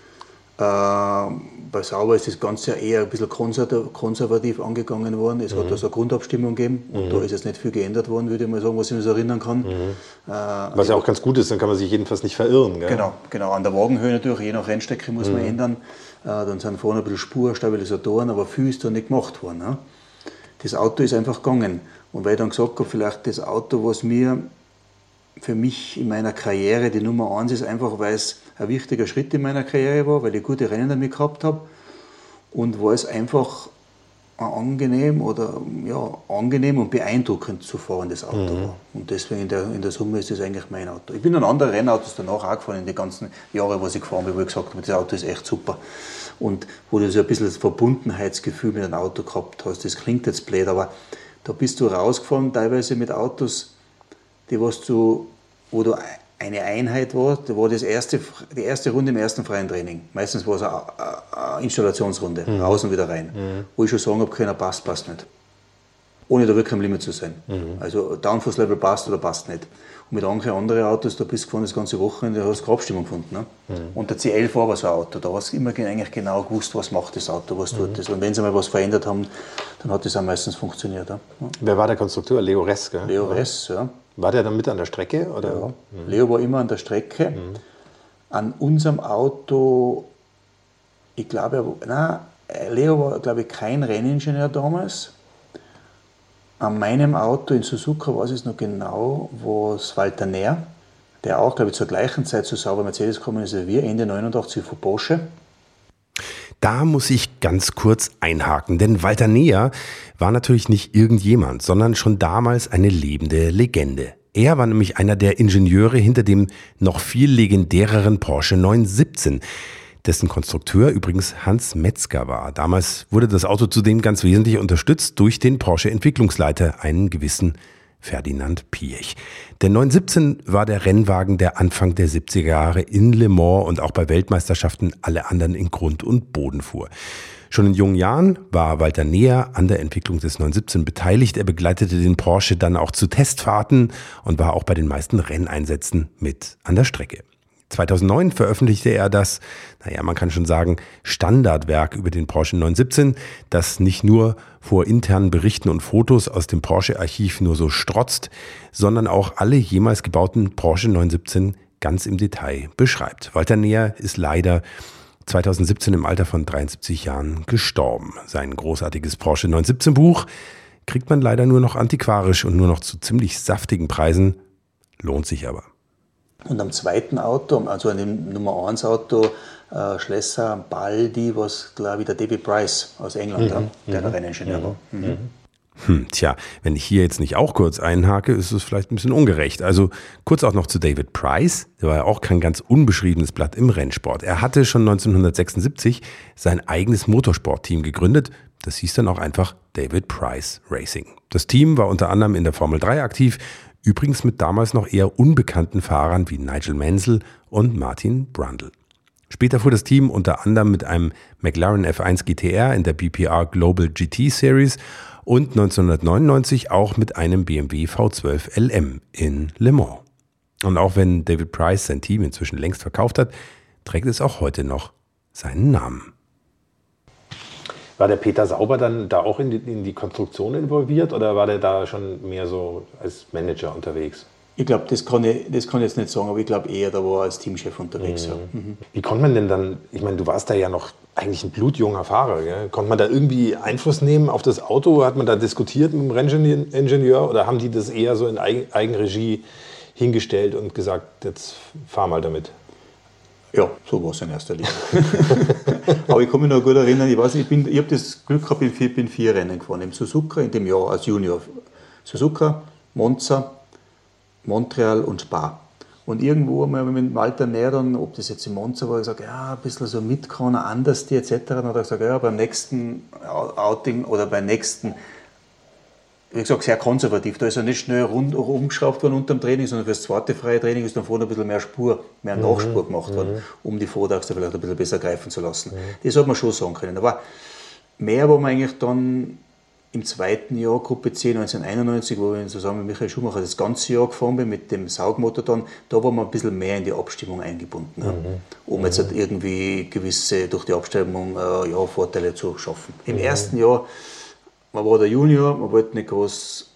Bei Sauber ist das Ganze eher ein bisschen konservativ angegangen worden. Es hat da so eine Grundabstimmung gegeben und da ist jetzt nicht viel geändert worden, würde ich mal sagen, was ich mich so erinnern kann. Was ja auch ganz gut ist, dann kann man sich jedenfalls nicht verirren. Gell? Genau. An der Wagenhöhe natürlich, je nach Rennstrecke muss man ändern. Dann sind vorne ein bisschen Spurstabilisatoren, aber viel ist da nicht gemacht worden. Ne? Das Auto ist einfach gegangen. Und weil ich dann gesagt habe, vielleicht das Auto, was für mich in meiner Karriere die Nummer 1 ist, einfach weil es ein wichtiger Schritt in meiner Karriere war, weil ich gute Rennen damit gehabt habe und weil es einfach angenehm und beeindruckend zu fahren, das Auto war. Und deswegen in der Summe ist das eigentlich mein Auto. Ich bin an andere Rennautos danach auch gefahren, in die ganzen Jahre, was ich gefahren bin, wo ich gesagt habe, das Auto ist echt super. Und wo du so ein bisschen das Verbundenheitsgefühl mit einem Auto gehabt hast, das klingt jetzt blöd, aber da bist du rausgefahren, teilweise mit Autos, wo du eine Einheit war, da war die erste Runde im ersten freien Training. Meistens war es eine Installationsrunde, raus und wieder rein. Wo ich schon sagen habe, keiner passt nicht. Ohne da wirklich am Limit zu sein. Also Downforce-Level passt oder passt nicht. Und mit anderen Autos, da bist du gefahren das ganze Wochenende, da hast du keine Abstimmung gefunden. Ne? Und der C11 war aber so ein Auto, da hast du immer eigentlich genau gewusst, was macht das Auto, was tut das. Und wenn sie mal was verändert haben, dann hat das auch meistens funktioniert. Ja? Wer war der Konstrukteur? Leo Ress, gell? Leo Ress, ja. War der dann mit an der Strecke? Oder? Ja. Leo war immer an der Strecke. An unserem Auto, Leo war, glaube ich, kein Renningenieur damals. An meinem Auto in Suzuka, weiß ich es noch genau, war es Walter Nehr, der auch, glaube ich, zur gleichen Zeit zu Sauber Mercedes gekommen ist wie wir, Ende 89 von Porsche. Da muss ich ganz kurz einhaken, denn Walter Nehr war natürlich nicht irgendjemand, sondern schon damals eine lebende Legende. Er war nämlich einer der Ingenieure hinter dem noch viel legendäreren Porsche 917, dessen Konstrukteur übrigens Hans Metzger war. Damals wurde das Auto zudem ganz wesentlich unterstützt durch den Porsche-Entwicklungsleiter, einen gewissen Ferdinand Piëch. Der 917 war der Rennwagen, der Anfang der 70er Jahre in Le Mans und auch bei Weltmeisterschaften alle anderen in Grund und Boden fuhr. Schon in jungen Jahren war Walter Nehr an der Entwicklung des 917 beteiligt. Er begleitete den Porsche dann auch zu Testfahrten und war auch bei den meisten Renneinsätzen mit an der Strecke. 2009 veröffentlichte er das, man kann schon sagen, Standardwerk über den Porsche 917, das nicht nur vor internen Berichten und Fotos aus dem Porsche-Archiv nur so strotzt, sondern auch alle jemals gebauten Porsche 917 ganz im Detail beschreibt. Walter Nehr ist leider 2017 im Alter von 73 Jahren gestorben. Sein großartiges Porsche 917 Buch kriegt man leider nur noch antiquarisch und nur noch zu ziemlich saftigen Preisen, lohnt sich aber. Und am zweiten Auto, also an dem Nummer 1 Auto, Schlesser Baldi, was glaube ich der David Price aus England, der Renningenieur war. Tja, wenn ich hier jetzt nicht auch kurz einhake, ist es vielleicht ein bisschen ungerecht. Also kurz auch noch zu David Price, der war ja auch kein ganz unbeschriebenes Blatt im Rennsport. Er hatte schon 1976 sein eigenes Motorsportteam gegründet. Das hieß dann auch einfach David Price Racing. Das Team war unter anderem in der Formel 3 aktiv, übrigens mit damals noch eher unbekannten Fahrern wie Nigel Mansell und Martin Brundle. Später fuhr das Team unter anderem mit einem McLaren F1 GTR in der BPR Global GT Series und 1999 auch mit einem BMW V12 LM in Le Mans. Und auch wenn David Price sein Team inzwischen längst verkauft hat, trägt es auch heute noch seinen Namen. War der Peter Sauber dann da auch in die Konstruktion involviert oder war der da schon mehr so als Manager unterwegs? Ich glaube, das kann ich jetzt nicht sagen, aber ich glaube eher, da war er als Teamchef unterwegs. Ja. Wie konnte man denn dann, ich meine, du warst da ja noch eigentlich ein blutjunger Fahrer, gell? Konnte man da irgendwie Einfluss nehmen auf das Auto? Hat man da diskutiert mit dem Renningenieur oder haben die das eher so in Eigenregie hingestellt und gesagt, jetzt fahr mal damit? Ja, so war es in erster Linie. Aber ich kann mich noch gut erinnern, ich habe das Glück gehabt, ich bin 4 Rennen gefahren. Im Suzuka in dem Jahr als Junior. Suzuka, Monza, Montreal und Spa. Und irgendwo haben wir mit dem Alter näher dann, ob das jetzt in Monza war, gesagt, ja, ein bisschen so mitgehauen, anders die etc. Dann hat er gesagt, ja, beim nächsten Outing oder beim nächsten, wie gesagt, sehr konservativ. Da ist er nicht schnell umgeschraubt worden unter dem Training, sondern für das zweite freie Training ist dann vorne ein bisschen mehr Nachspur gemacht worden, um die Vorderachse vielleicht ein bisschen besser greifen zu lassen. Das hat man schon sagen können. Aber mehr war man eigentlich dann im zweiten Jahr, Gruppe C 1991, wo ich zusammen mit Michael Schumacher das ganze Jahr gefahren bin, mit dem Saugmotor dann, da war man ein bisschen mehr in die Abstimmung eingebunden, um jetzt halt irgendwie gewisse, durch die Abstimmung Vorteile zu schaffen. Im ersten Jahr, man war der Junior, man wollte nicht groß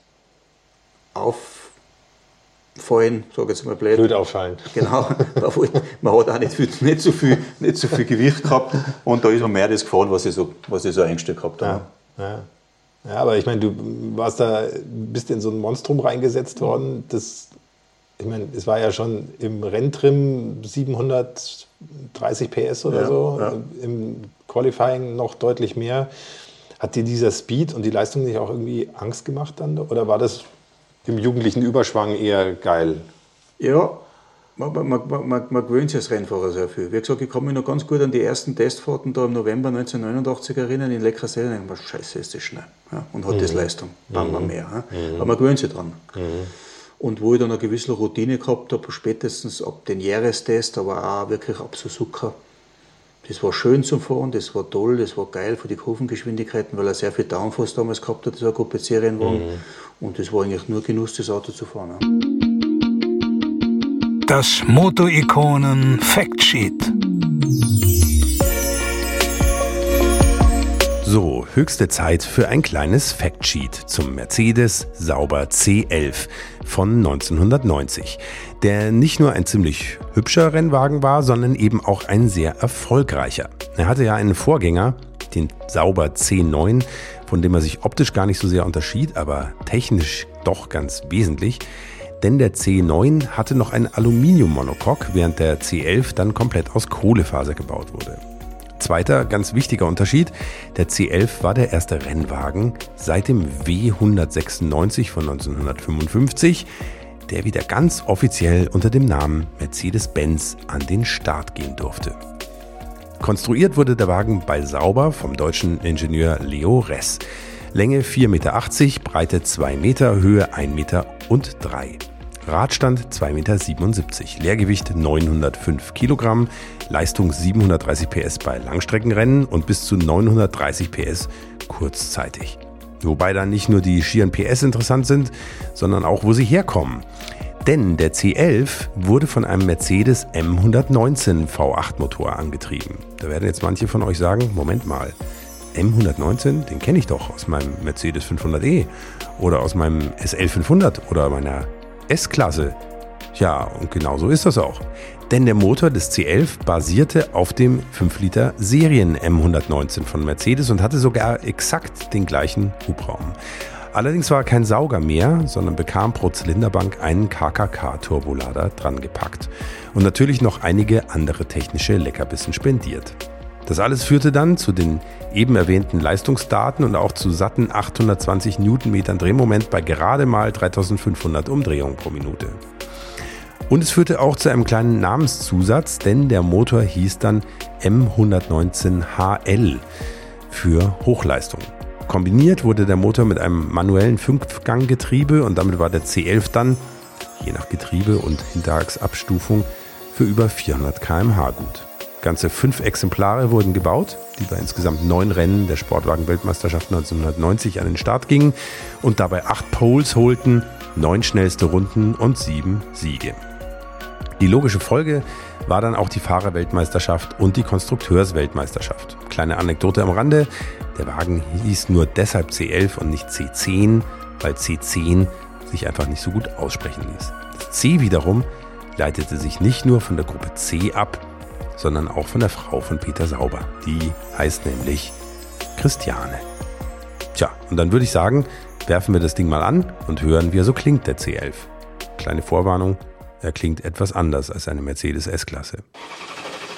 auffallen, sage ich jetzt mal blöd. Blöd auffallen. Genau, man hat auch nicht so viel Gewicht gehabt und da ist man mehr das gefahren, was ich so eingestellt gehabt habe. Ja, aber ich meine, du bist in so ein Monstrum reingesetzt worden. Ich meine, es war ja schon im Renntrim 730 PS oder so, im Qualifying noch deutlich mehr. Hat dir dieser Speed und die Leistung nicht auch irgendwie Angst gemacht dann? Oder war das im jugendlichen Überschwang eher geil? Ja, man gewöhnt sich als Rennfahrer sehr viel. Wie gesagt, ich kann mich noch ganz gut an die ersten Testfahrten da im November 1989 erinnern, in Le Creuset. Ich denke, scheiße, ist das schnell. Ja, und hat das Leistung. Mehr. Ja. Aber man gewöhnt sich dran. Und wo ich dann eine gewisse Routine gehabt habe, spätestens ab den Jahrestest, aber auch wirklich ab Suzuka, das war schön zum Fahren, das war toll, das war geil für die Kurvengeschwindigkeiten, weil er sehr viel Downforce damals gehabt hat, dieser Gruppe C-Rennwagen. Und das war eigentlich nur Genuss, das Auto zu fahren. Ja. Das Moto-Ikonen Factsheet. So, höchste Zeit für ein kleines Factsheet zum Mercedes Sauber C11 von 1990, der nicht nur ein ziemlich hübscher Rennwagen war, sondern eben auch ein sehr erfolgreicher. Er hatte ja einen Vorgänger, den Sauber C9, von dem er sich optisch gar nicht so sehr unterschied, aber technisch doch ganz wesentlich. Denn der C9 hatte noch ein Aluminiummonocoque, während der C11 dann komplett aus Kohlefaser gebaut wurde. Zweiter ganz wichtiger Unterschied, der C11 war der erste Rennwagen seit dem W196 von 1955, der wieder ganz offiziell unter dem Namen Mercedes-Benz an den Start gehen durfte. Konstruiert wurde der Wagen bei Sauber vom deutschen Ingenieur Leo Ress. Länge 4,80 Meter, Breite 2 Meter, Höhe 1,03 Meter. Radstand 2,77 Meter, Leergewicht 905 Kilogramm, Leistung 730 PS bei Langstreckenrennen und bis zu 930 PS kurzzeitig. Wobei dann nicht nur die schieren PS interessant sind, sondern auch, wo sie herkommen. Denn der C11 wurde von einem Mercedes M119 V8 Motor angetrieben. Da werden jetzt manche von euch sagen, Moment mal, M119, den kenne ich doch aus meinem Mercedes 500e oder aus meinem SL 500 oder meiner S-Klasse. Ja, und genau so ist das auch. Denn der Motor des C11 basierte auf dem 5-Liter Serien M119 von Mercedes und hatte sogar exakt den gleichen Hubraum. Allerdings war er kein Sauger mehr, sondern bekam pro Zylinderbank einen KKK-Turbolader dran gepackt und natürlich noch einige andere technische Leckerbissen spendiert. Das alles führte dann zu den eben erwähnten Leistungsdaten und auch zu satten 820 Newtonmetern Drehmoment bei gerade mal 3500 Umdrehungen pro Minute. Und es führte auch zu einem kleinen Namenszusatz, denn der Motor hieß dann M119HL für Hochleistung. Kombiniert wurde der Motor mit einem manuellen 5-Gang-Getriebe und damit war der C11 dann, je nach Getriebe und Hinterachsabstufung, für über 400 km/h gut. Ganze 5 Exemplare wurden gebaut, die bei insgesamt 9 Rennen der Sportwagen-Weltmeisterschaft 1990 an den Start gingen und dabei 8 Poles holten, 9 schnellste Runden und 7 Siege. Die logische Folge war dann auch die Fahrerweltmeisterschaft und die Konstrukteursweltmeisterschaft. Kleine Anekdote am Rande, der Wagen hieß nur deshalb C11 und nicht C10, weil C10 sich einfach nicht so gut aussprechen ließ. Das C wiederum leitete sich nicht nur von der Gruppe C ab, sondern auch von der Frau von Peter Sauber. Die heißt nämlich Christiane. Tja, und dann würde ich sagen, werfen wir das Ding mal an und hören, wie er so klingt, der C11. Kleine Vorwarnung, er klingt etwas anders als eine Mercedes S-Klasse.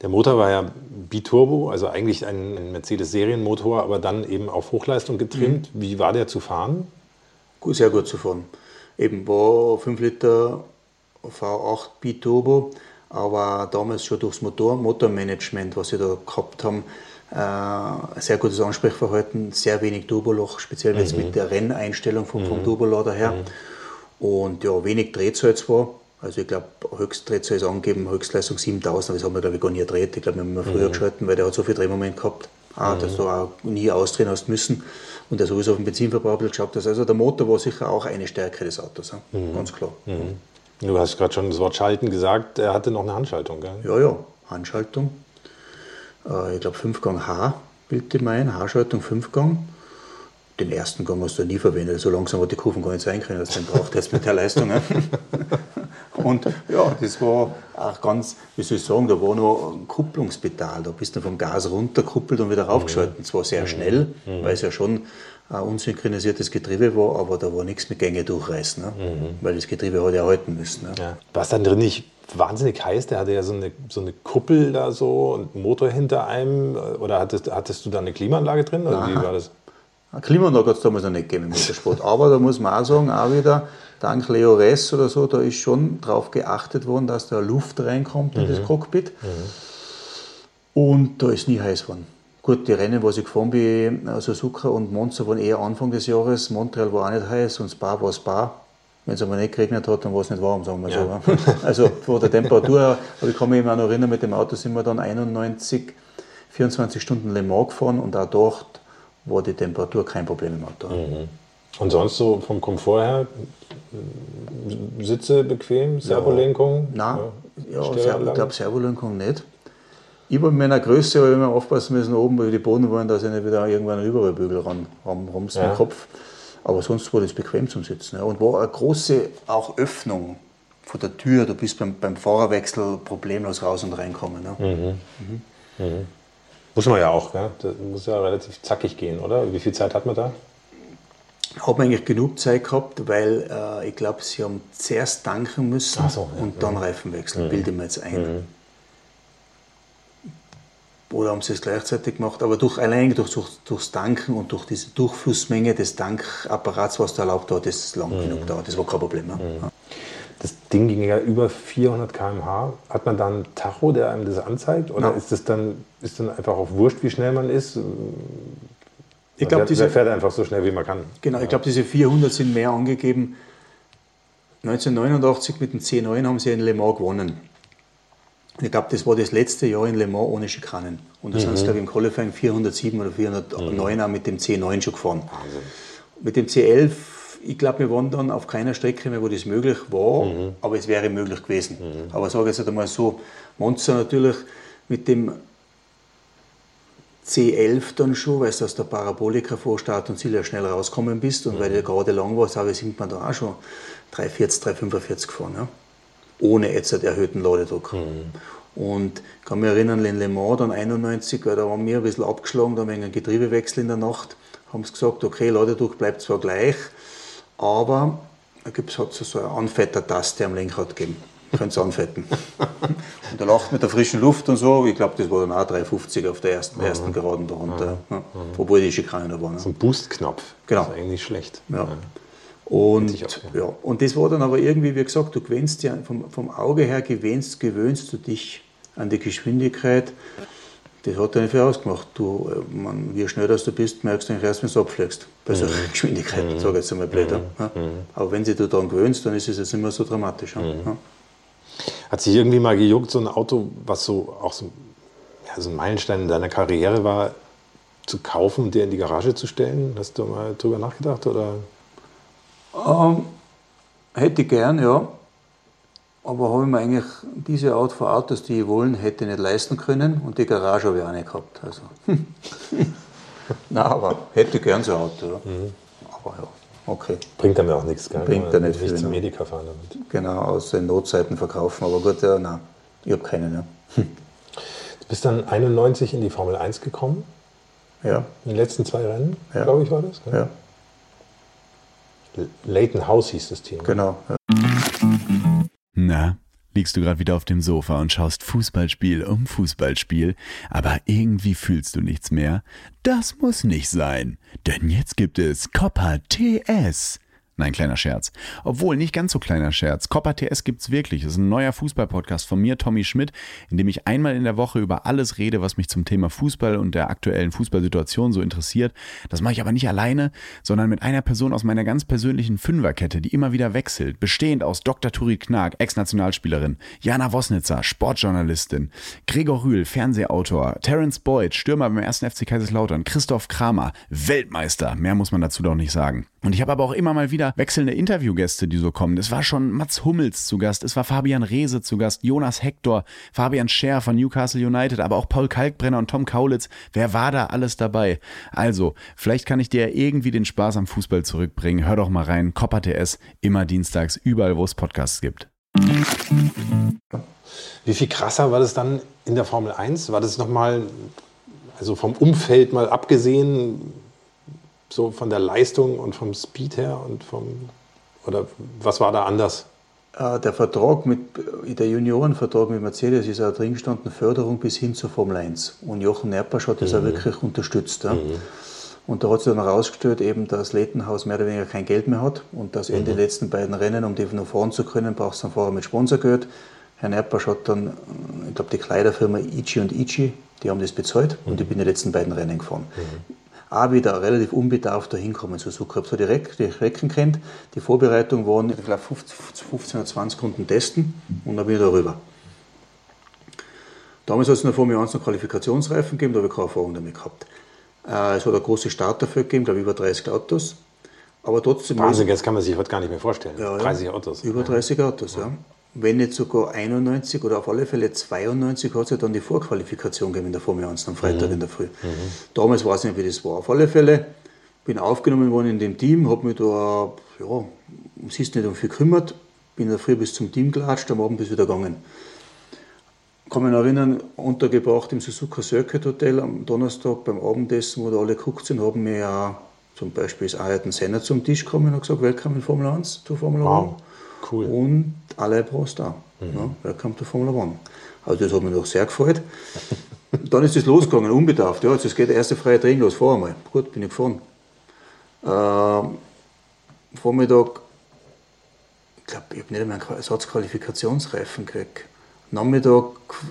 Der Motor war ja Biturbo, also eigentlich ein Mercedes-Serienmotor, aber dann eben auf Hochleistung getrimmt. Wie war der zu fahren? Sehr gut zu fahren. Eben war 5 Liter V8 Biturbo, aber damals schon durchs Motormanagement, was sie da gehabt haben, sehr gutes Ansprechverhalten, sehr wenig Turboloch, speziell jetzt mit der Renneinstellung vom Turbolader her. Und ja, wenig Drehzahl zwar. Also ich glaube, Höchstdrehzahl ist angegeben, Höchstleistung 7000, aber das haben wir glaube ich gar nie gedreht. Ich glaube, wir haben immer früher geschalten, weil der hat so viel Drehmoment gehabt, dass du auch nie ausdrehen hast müssen. Und der sowieso auf den Benzinverbrauch ein bisschen geschaut hast. Also der Motor war sicher auch eine Stärke des Autos, ganz klar. Du hast gerade schon das Wort Schalten gesagt, er hatte noch eine Handschaltung, gell? Ja, Handschaltung. Ich glaube 5-Gang H bildete mein, H-Schaltung 5-Gang. Den ersten Gang hast du nie verwendet, so langsam hat die Kurven gar nicht sein können, dass du den braucht jetzt mit der Leistung. Und ja, das war auch ganz, wie soll ich sagen, da war noch ein Kupplungspedal, da bist du vom Gas runtergekuppelt und wieder raufgeschalten. Zwar sehr schnell, weil es ja schon ein unsynchronisiertes Getriebe war, aber da war nichts mit Gänge durchreißen, weil das Getriebe hat ja halten müssen. Ja. War es dann drin nicht wahnsinnig heiß? Der hatte ja so eine Kuppel da so und einen Motor hinter einem. Oder hattest du da eine Klimaanlage drin? Oder wie war das? Eine Klimaanlage hat es damals noch nicht gegeben im Motorsport. Aber da muss man auch sagen, auch wieder, dank Leo Ress oder so, da ist schon darauf geachtet worden, dass da Luft reinkommt in das Cockpit. Und da ist nie heiß geworden. Gut, die Rennen, wo ich gefahren bin, Suzuka und Monza, waren eher Anfang des Jahres. Montreal war auch nicht heiß und Spa war Spa. Wenn es aber nicht geregnet hat, dann war es nicht warm, sagen wir so. Also von der Temperatur her, aber ich kann mich immer noch erinnern, mit dem Auto sind wir dann 24 Stunden Le Mans gefahren und auch dort war die Temperatur kein Problem im Auto. Und sonst so vom Komfort her, Sitze bequem, Servolenkung? Nein, ich glaube Servolenkung nicht. Ich war mit meiner Größe aber immer aufpassen müssen, oben bei die Boden waren, dass ich nicht wieder irgendwann einen Überrollbügel rumst im Kopf. Aber sonst war das bequem zum Sitzen. Ja. Und war eine große auch Öffnung von der Tür. Du bist beim Fahrerwechsel problemlos raus und reinkommen. Ja. Muss man ja auch, gell? Das muss ja relativ zackig gehen, oder? Wie viel Zeit hat man da? Haben eigentlich genug Zeit gehabt, weil ich glaube, sie haben zuerst tanken müssen und dann Reifen wechseln, bilde ich mir jetzt ein. Oder haben sie es gleichzeitig gemacht, aber allein durchs Tanken und durch diese Durchflussmenge des Tankapparats, was da erlaubt hat, ist es lang genug dauert. Das war kein Problem. Ja. Das Ding ging ja über 400 km/h. Hat man da einen Tacho, der einem das anzeigt? Oder ist dann einfach auch wurscht, wie schnell man ist? Ich glaube, der fährt einfach so schnell, wie man kann. Genau, ich glaube, diese 400 sind mehr angegeben. 1989 mit dem C9 haben sie in Le Mans gewonnen. Ich glaube, das war das letzte Jahr in Le Mans ohne Schikanen. Und da sind sie, glaube ich, im Qualifying 407 oder 409 auch mit dem C9 schon gefahren. Mit dem C11, ich glaube, wir waren dann auf keiner Strecke mehr, wo das möglich war, aber es wäre möglich gewesen. Aber ich sage jetzt einmal so, Monza natürlich mit dem C11 dann schon, weil du aus der Parabolika vor Start und Ziel ja schnell rausgekommen bist und weil der gerade lang war, sind wir da auch schon 340, 345 gefahren. Ja? Ohne jetzt einen erhöhten Ladedruck. Und ich kann mich erinnern, in Le Mans dann 91, weil da waren wir ein bisschen abgeschlagen, da haben wir einen Getriebewechsel in der Nacht, haben sie gesagt, okay, Ladedruck bleibt zwar gleich, aber da hat es so eine Anfetter-Taste am Lenkrad gegeben. Könnt ihr anfetten. Und da lacht mit der frischen Luft und so, ich glaube, das war dann auch 350 auf der ersten Geraden da runter, obwohl die Schikanen da waren. So ein Boost-Knopf, genau. Das ist eigentlich nicht schlecht. Ja. Und das war dann aber irgendwie, wie gesagt, du gewöhnst ja vom Auge her, gewöhnst du dich an die Geschwindigkeit. Das hat ja nicht viel ausgemacht. Wie schnell du bist, merkst du eigentlich erst, wenn du abfliegst. Bei solcher Geschwindigkeit, sage ich jetzt einmal blöd. Aber wenn du dich daran gewöhnst, dann ist es jetzt nicht mehr so dramatisch. Hat sich irgendwie mal gejuckt, so ein Auto, was so ein Meilenstein in deiner Karriere war, zu kaufen und dir in die Garage zu stellen? Hast du mal drüber nachgedacht? Oder? Hätte ich gern, ja. Aber habe ich mir eigentlich diese Art von Autos, die ich wollen, hätte ich nicht leisten können und die Garage habe ich auch nicht gehabt. Also. Nein, aber hätte ich gern so ein Auto. Ja. Aber ja, okay. Bringt einem ja auch nichts, gell? Bringt ja nicht viel. Nicht zum Medica fahren damit. Genau, aus den Notzeiten verkaufen. Aber gut, ja, nein, ich habe keinen. Ja. Du bist dann 91 in die Formel 1 gekommen? Ja. In den letzten 2 Rennen, glaube ich, war das? Gell? Ja. Leighton House hieß das Team. Genau. Ja. Na, liegst du gerade wieder auf dem Sofa und schaust Fußballspiel um Fußballspiel, aber irgendwie fühlst du nichts mehr? Das muss nicht sein, denn jetzt gibt es Copa TS. Nein, kleiner Scherz. Obwohl, nicht ganz so kleiner Scherz. Copa TS gibt's wirklich. Das ist ein neuer Fußball-Podcast von mir, Tommy Schmidt, in dem ich einmal in der Woche über alles rede, was mich zum Thema Fußball und der aktuellen Fußballsituation so interessiert. Das mache ich aber nicht alleine, sondern mit einer Person aus meiner ganz persönlichen Fünferkette, die immer wieder wechselt. Bestehend aus Dr. Turit Knag, Ex-Nationalspielerin, Jana Wosnitzer, Sportjournalistin, Gregor Rühl, Fernsehautor, Terence Boyd, Stürmer beim 1. FC Kaiserslautern, Christoph Kramer, Weltmeister. Mehr muss man dazu doch nicht sagen. Und ich habe aber auch immer mal wieder wechselnde Interviewgäste, die so kommen. Es war schon Mats Hummels zu Gast, es war Fabian Reese zu Gast, Jonas Hector, Fabian Scher von Newcastle United, aber auch Paul Kalkbrenner und Tom Kaulitz. Wer war da alles dabei? Also, vielleicht kann ich dir irgendwie den Spaß am Fußball zurückbringen. Hör doch mal rein, Copa TS, immer dienstags, überall wo es Podcasts gibt. Wie viel krasser war das dann in der Formel 1? War das nochmal, also vom Umfeld mal abgesehen, so von der Leistung und vom Speed her und oder was war da anders? Der Vertrag der Juniorenvertrag mit Mercedes ist auch drin gestanden, Förderung bis hin zur Formel 1. Und Jochen Nerpasch hat das auch wirklich unterstützt. Ja. Und da hat sich dann herausgestellt, eben, dass Lettenhaus mehr oder weniger kein Geld mehr hat und dass in den letzten beiden Rennen, um die noch fahren zu können, brauchst du einen Fahrer mit Sponsorgeld. Herr Nerpasch hat dann, ich glaube, die Kleiderfirma Ichi und Ichi, die haben das bezahlt und ich bin die letzten beiden Rennen gefahren. Auch wieder relativ unbedarft dahin kommen zu Suzuka. Ich habe so die Recken kennt. Die Vorbereitung waren, ich glaube, 15 oder 20 Runden testen und dann bin ich da rüber. Damals hat es in der Formel 1 noch Qualifikationsreifen gegeben, da habe ich keine Erfahrung damit gehabt. Es hat eine große Starterfeld gegeben, glaube ich, über 30 Autos. Aber trotzdem. Wahnsinn, jetzt kann man sich heute gar nicht mehr vorstellen. Ja, 30 Autos. Über 30 Autos, ja. Wenn nicht sogar 91 oder auf alle Fälle 92 hat es ja dann die Vorqualifikation gegeben in der Formel 1 am Freitag in der Früh. Damals weiß ich nicht, wie das war. Auf alle Fälle bin aufgenommen worden in dem Team, habe mich da, siehst nicht um viel gekümmert, bin in der Früh bis zum Team gelatscht, am Abend bis wieder gegangen. Kann mich noch erinnern, untergebracht im Suzuka Circuit Hotel am Donnerstag beim Abendessen, wo da alle geguckt sind, haben mir ja zum Beispiel das Ayrton Senna zum Tisch gekommen und hat gesagt, Welcome in Formel 1, to Formel 1. Wow. Cool. Und Alain Prost auch. Ja, Welcome to Formula 1. Also das hat mich doch sehr gefreut. Dann ist es losgegangen, unbedarft. Ja, jetzt geht der erste freie Training los, fahr einmal. Gut, bin ich gefahren. Vormittag, ich glaube, ich habe nicht einmal einen Ersatzqualifikationsreifen gekriegt. Nachmittag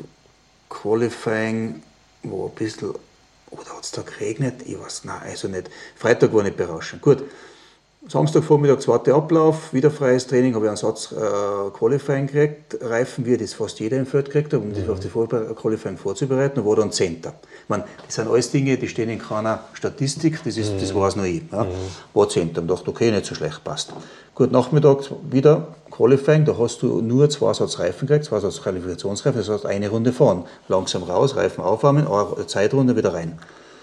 Qualifying, wo ein bisschen, oder hat es da geregnet? Ich weiß, nein, also nicht. Freitag war nicht berauschend. Gut. Samstagvormittag, zweiter Ablauf, wieder freies Training, habe ich einen Satz Qualifying gekriegt, Reifen, wie das fast jeder im Feld gekriegt hat, um das auf die Qualifying vorzubereiten, und war dann Zehnter. Ich meine, das sind alles Dinge, die stehen in keiner Statistik, das weiß nur ich. Ja. War Zehnter und dachte, okay, nicht so schlecht, passt. Gut, Nachmittag wieder Qualifying, da hast du nur 2 Satz Reifen gekriegt, 2 Satz Qualifikationsreifen, das heißt eine Runde fahren. Langsam raus, Reifen aufwärmen, eine Zeitrunde wieder rein.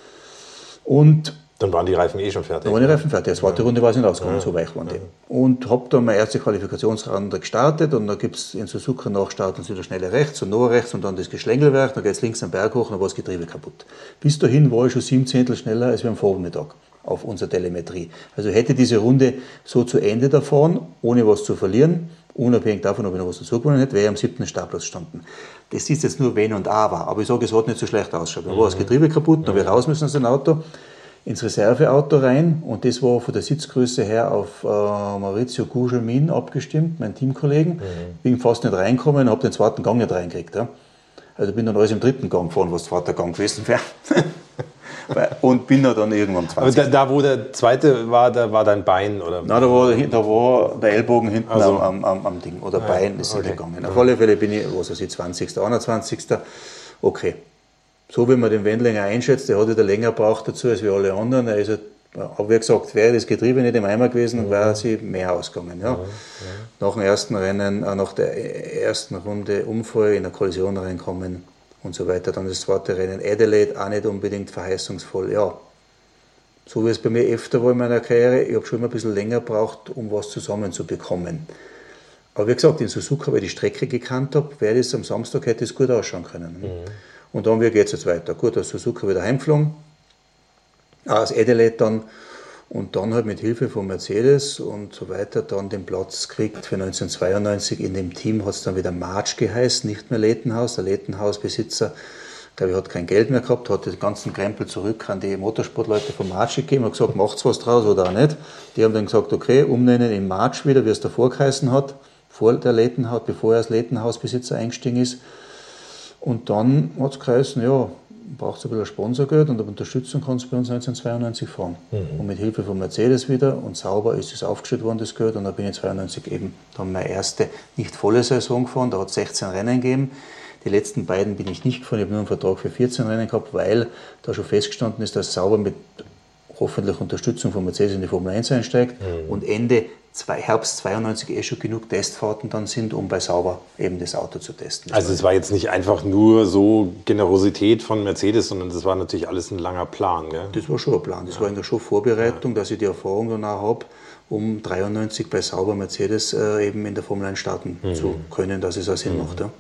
Und dann waren die Reifen schon fertig. Dann waren die Reifen fertig. Die zweite Runde war es nicht ausgegangen, so weich waren die. Und habe dann meine erste Qualifikationsrunde gestartet und dann gibt es in Suzuka nachstarten sie wieder schnell rechts und noch rechts und dann das Geschlängelwerk, dann geht es links am Berg hoch und dann war das Getriebe kaputt. Bis dahin war ich schon 7 Zehntel schneller als wir am Vormittag auf unserer Telemetrie. Also hätte diese Runde so zu Ende davon, ohne was zu verlieren, unabhängig davon, ob ich noch was dazu gewonnen hätte, wäre ich am 7. Startplatz gestanden. Das ist jetzt nur Wenn und Aber, aber ich sage, es hat nicht so schlecht ausgeschaut. Dann war das Getriebe kaputt, dann habe ich raus müssen aus dem Auto, ins Reserveauto rein und das war von der Sitzgröße her auf Maurizio Gugelmin abgestimmt, mein Teamkollegen. Bin fast nicht reingekommen und habe den zweiten Gang nicht reingekriegt. Ja. Also bin dann alles im 3. Gang gefahren, was der 2. Gang gewesen wäre. Und bin dann irgendwann 20. Aber da wo der zweite war, da war dein Bein? Oder? Nein, da war der Ellbogen hinten also am Ding. Oder Bein ist gegangen. Auf alle Fälle bin ich, 20., 21. Okay. So wie man den Wendlinger einschätzt, der hat ja länger gebraucht dazu als wir alle anderen. Er ist halt, aber wie gesagt, wäre das Getriebe nicht im Eimer gewesen, dann wäre sie mehr ausgegangen. Ja. Nach dem ersten Rennen, nach der ersten Runde Unfall, in eine Kollision reinkommen und so weiter. Dann das zweite Rennen Adelaide, auch nicht unbedingt verheißungsvoll. Ja, so wie es bei mir öfter war in meiner Karriere, ich habe schon immer ein bisschen länger gebraucht, um was zusammenzubekommen. Aber wie gesagt, in Suzuka, weil ich die Strecke gekannt habe, wäre das am Samstag, hätte es gut ausschauen können. Und dann, wie geht es jetzt weiter? Gut, aus Suzuka wieder heimgeflogen, aus Adelaide dann, Und dann halt mit Hilfe von Mercedes und so weiter dann den Platz gekriegt für 1992. In dem Team hat es dann wieder March geheißen, nicht mehr Lethenhaus. Der Lethenhausbesitzer, glaube ich, hat kein Geld mehr gehabt, hat den ganzen Krempel zurück an die Motorsportleute von March gegeben und gesagt, macht's was draus oder auch nicht. Die haben dann gesagt, okay, umnennen in March wieder, wie es davor geheißen hat, vor der Lethenhaus, bevor er als Lethenhausbesitzer eingestiegen ist. Und dann hat es geheißen, ja, braucht es ein bisschen Sponsorgeld und Unterstützung kannst du bei uns 1992 fahren. Und mit Hilfe von Mercedes wieder und sauber ist es aufgestellt worden, das Geld. Und dann bin ich 92 eben dann meine erste nicht volle Saison gefahren. Da hat es 16 Rennen gegeben. Die letzten beiden bin ich nicht gefahren. Ich habe nur einen Vertrag für 14 Rennen gehabt, weil da schon festgestanden ist, dass sauber mit hoffentlich Unterstützung von Mercedes in die Formel 1 einsteigt und Ende Herbst 92 schon genug Testfahrten dann sind, um bei Sauber eben das Auto zu testen. Also es war jetzt nicht einfach nur so Generosität von Mercedes, sondern das war natürlich alles ein langer Plan, gell? Das war schon ein Plan. Das war in der schon Vorbereitung, dass ich die Erfahrung danach habe, um 93 bei Sauber Mercedes eben in der Formel 1 starten zu können, dass es auch Sinn macht. Ja.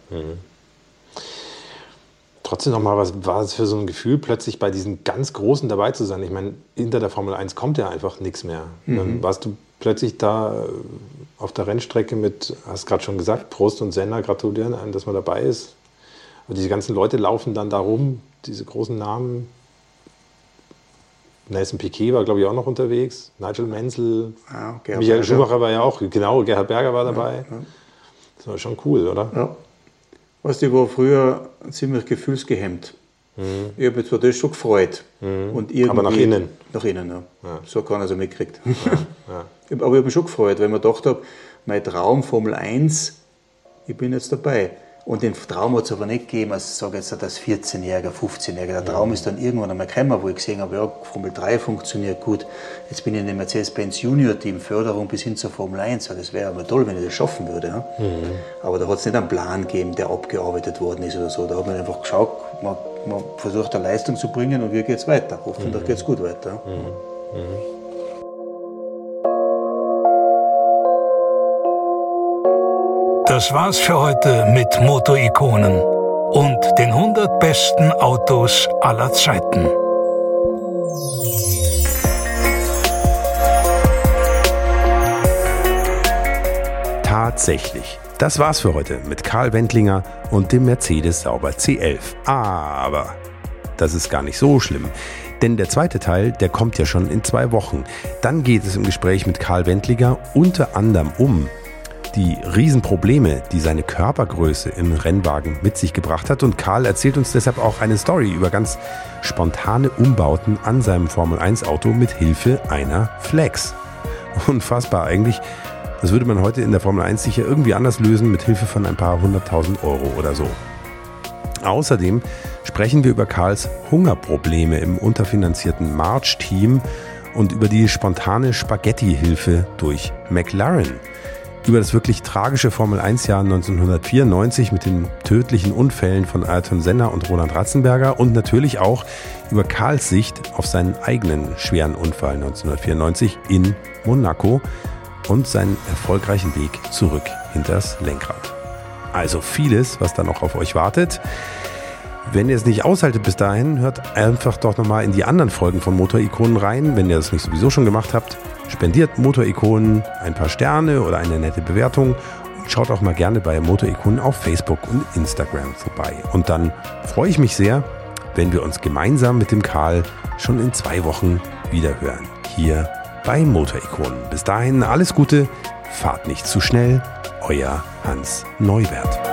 Trotzdem nochmal, was war es für so ein Gefühl, plötzlich bei diesen ganz Großen dabei zu sein? Ich meine, hinter der Formel 1 kommt ja einfach nichts mehr. Dann warst du plötzlich da auf der Rennstrecke mit, hast gerade schon gesagt, Prost und Senna gratulieren einem, dass man dabei ist. Aber diese ganzen Leute laufen dann da rum, diese großen Namen. Nelson Piquet war, glaube ich, auch noch unterwegs. Nigel Mansell. Ja, Michael Schumacher war ja auch, genau, Gerhard Berger war dabei. Ja. Das war schon cool, oder? Ja. Weißt du, ich war früher ziemlich gefühlsgehemmt. Ich habe mich zwar das schon gefreut. Und aber nach innen? Nach innen, ja. So hat keiner so mitgekriegt. Aber ich habe mich schon gefreut, weil ich mir gedacht habe, mein Traum Formel 1, ich bin jetzt dabei. Und den Traum hat es aber nicht gegeben, als ich sage jetzt als 14-Jähriger, 15-Jähriger. Der Traum ist dann irgendwann einmal gekommen, wo ich gesehen habe, ja, Formel 3 funktioniert gut. Jetzt bin ich in dem Mercedes-Benz Junior-Team, Förderung bis hin zur Formel 1. Ja, das wäre aber toll, wenn ich das schaffen würde. Ja. Aber da hat es nicht einen Plan gegeben, der abgearbeitet worden ist oder so. Da hat man einfach geschaut, man versucht eine Leistung zu bringen und wie geht es weiter. Hoffentlich geht es gut weiter. Das war's für heute mit Motorikonen und den 100 besten Autos aller Zeiten. Tatsächlich. Das war's für heute mit Karl Wendlinger und dem Mercedes Sauber C11. Aber das ist gar nicht so schlimm. Denn der zweite Teil, der kommt ja schon in 2 Wochen. Dann geht es im Gespräch mit Karl Wendlinger unter anderem um die Riesenprobleme, die seine Körpergröße im Rennwagen mit sich gebracht hat. Und Karl erzählt uns deshalb auch eine Story über ganz spontane Umbauten an seinem Formel-1-Auto mit Hilfe einer Flex. Unfassbar eigentlich. Das würde man heute in der Formel 1 sicher irgendwie anders lösen, mit Hilfe von ein paar 100.000 Euro oder so. Außerdem sprechen wir über Karls Hungerprobleme im unterfinanzierten March-Team und über die spontane Spaghetti-Hilfe durch McLaren. Über das wirklich tragische Formel-1-Jahr 1994 mit den tödlichen Unfällen von Ayrton Senna und Roland Ratzenberger und natürlich auch über Karls Sicht auf seinen eigenen schweren Unfall 1994 in Monaco und seinen erfolgreichen Weg zurück hinters Lenkrad. Also vieles, was da noch auf euch wartet. Wenn ihr es nicht aushaltet bis dahin, hört einfach doch nochmal in die anderen Folgen von Motorikonen rein, wenn ihr das nicht sowieso schon gemacht habt. Spendiert Motorikonen ein paar Sterne oder eine nette Bewertung und schaut auch mal gerne bei Motorikonen auf Facebook und Instagram vorbei. Und dann freue ich mich sehr, wenn wir uns gemeinsam mit dem Karl schon in 2 Wochen wieder hören. Hier bei Motorikonen. Bis dahin alles Gute, fahrt nicht zu schnell, euer Hans Neuwert.